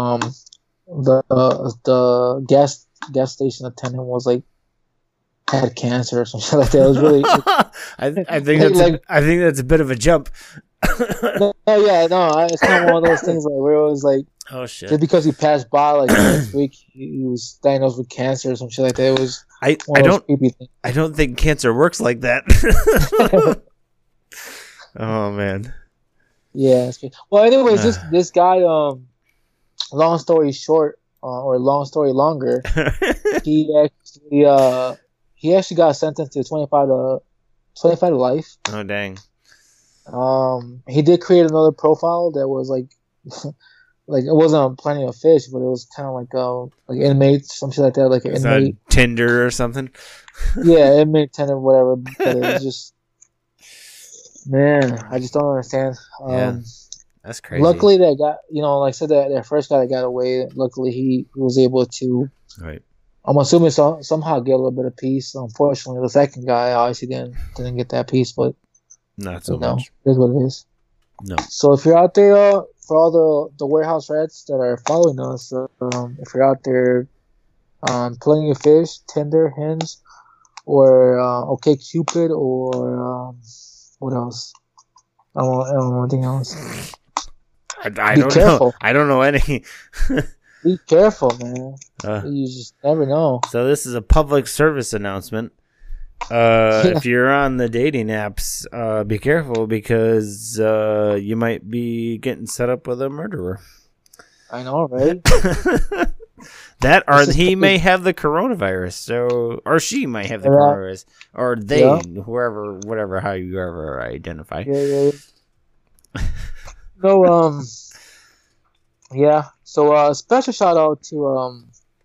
the gas station attendant was like had cancer or something like that. It was really. I think that's a bit of a jump. No, it's not one of those things like where it was like, oh shit, just because he passed by like next week, he was diagnosed with cancer or some shit like that. It was I don't think cancer works like that. Oh man. Yeah. Well, anyways, this guy, long story short, or long story longer, he actually got sentenced to 25 to life. Oh dang. He did create another profile that was like, like it wasn't Plenty of Fish, but it was kind of like inmates, something like that, like an inmate Tinder or something. Yeah, inmate Tinder, whatever. But it was just, man, I just don't understand. Yeah, that's crazy. Luckily, that guy, like I said, that first guy that got away. Luckily, he was able to. Right. I'm assuming somehow get a little bit of peace. Unfortunately, the second guy obviously didn't get that peace, but. Not so much. It is what it is. No. So if you're out there, for all the warehouse rats that are following us, if you're out there, Plenty of Fish, Tinder, Hinge, or OkCupid, or what else? I don't know anything else. I don't know. I don't know any. Be careful, man. You just never know. So this is a public service announcement. If you're on the dating apps, be careful because you might be getting set up with a murderer. I know, right? That, or he may have the coronavirus, or she might have the coronavirus, or they, whoever, how you ever identify. Yeah. So, yeah. So, special shout out to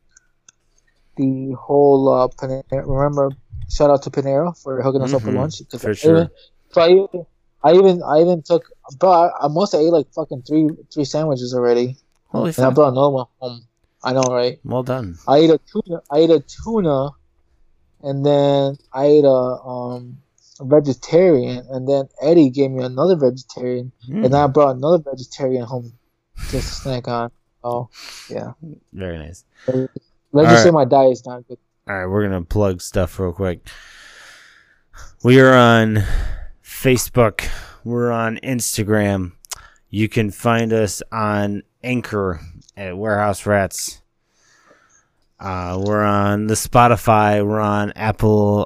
the whole Panera. Remember. Shout out to Panera for hooking us up for lunch. For sure. I even took, bro. I must have ate like fucking three sandwiches already. Holy fuck! And I brought another one home. I know, right? Well done. I ate a tuna, and then I ate a vegetarian, and then Eddie gave me another vegetarian, and I brought another vegetarian home just to snack on. Oh, yeah. Very nice. Let's just say my diet is not good. All right, we're going to plug stuff real quick. We are on Facebook. We're on Instagram. You can find us on Anchor at Warehouse Rats. We're on the Spotify. We're on Apple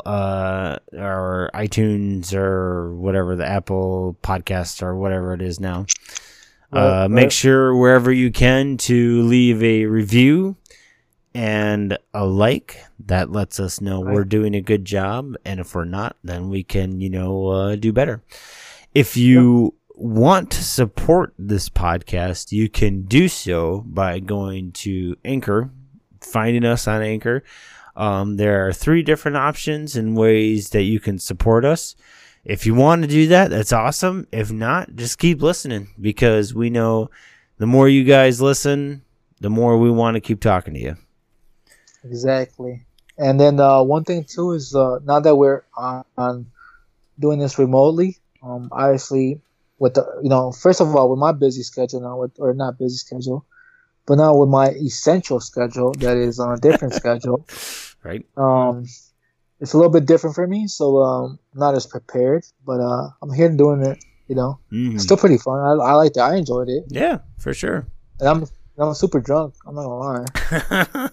or iTunes or whatever, the Apple podcast or whatever it is now. Make sure wherever you can to leave a review and a like. That lets us know we're doing a good job, and if we're not, then we can do better. If you want to support this podcast, you can do so by going to Anchor, finding us on Anchor. There are 3 different options and ways that you can support us. If you want to do that, that's awesome. If not, just keep listening, because we know the more you guys listen, the more we want to keep talking to you. Exactly. And then one thing too is now that we're on doing this remotely, obviously with the first of all with my busy schedule now, or not busy schedule, but now with my essential schedule that is on a different schedule, right? It's a little bit different for me, so I'm not as prepared, but I'm here doing it. It's still pretty fun. I liked it. I enjoyed it. Yeah, for sure. And I'm super drunk. I'm not gonna lie.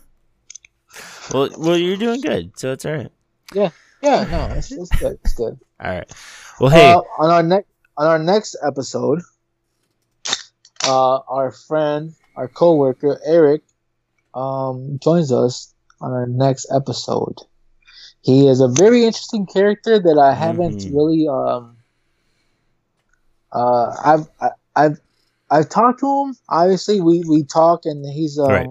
Well, you're doing good, so it's all right. Yeah, no, it's good. It's good. All right. Well, hey, on our next episode, our friend, our coworker Eric, joins us on our next episode. He is a very interesting character that I haven't really. I've talked to him. Obviously, we talk, and he's right.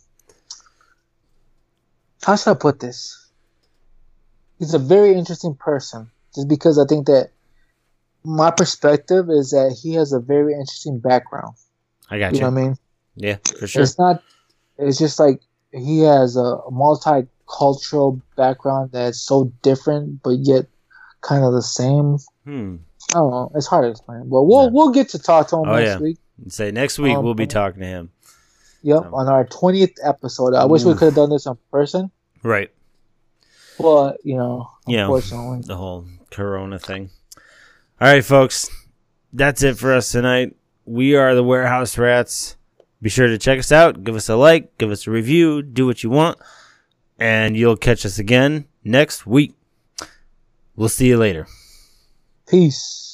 How should I put this? He's a very interesting person, just because I think that my perspective is that he has a very interesting background. I got you. Know what I mean? Yeah, for sure. It's not. It's just like he has a multicultural background that's so different, but yet kind of the same. I don't know. It's hard to explain. But we'll get to talk to him next week. Say next week we'll be talking to him. Yep, on our 20th episode. I wish we could have done this in person. Right. But, unfortunately. The whole Corona thing. All right, folks. That's it for us tonight. We are the Warehouse Rats. Be sure to check us out. Give us a like. Give us a review. Do what you want. And you'll catch us again next week. We'll see you later. Peace.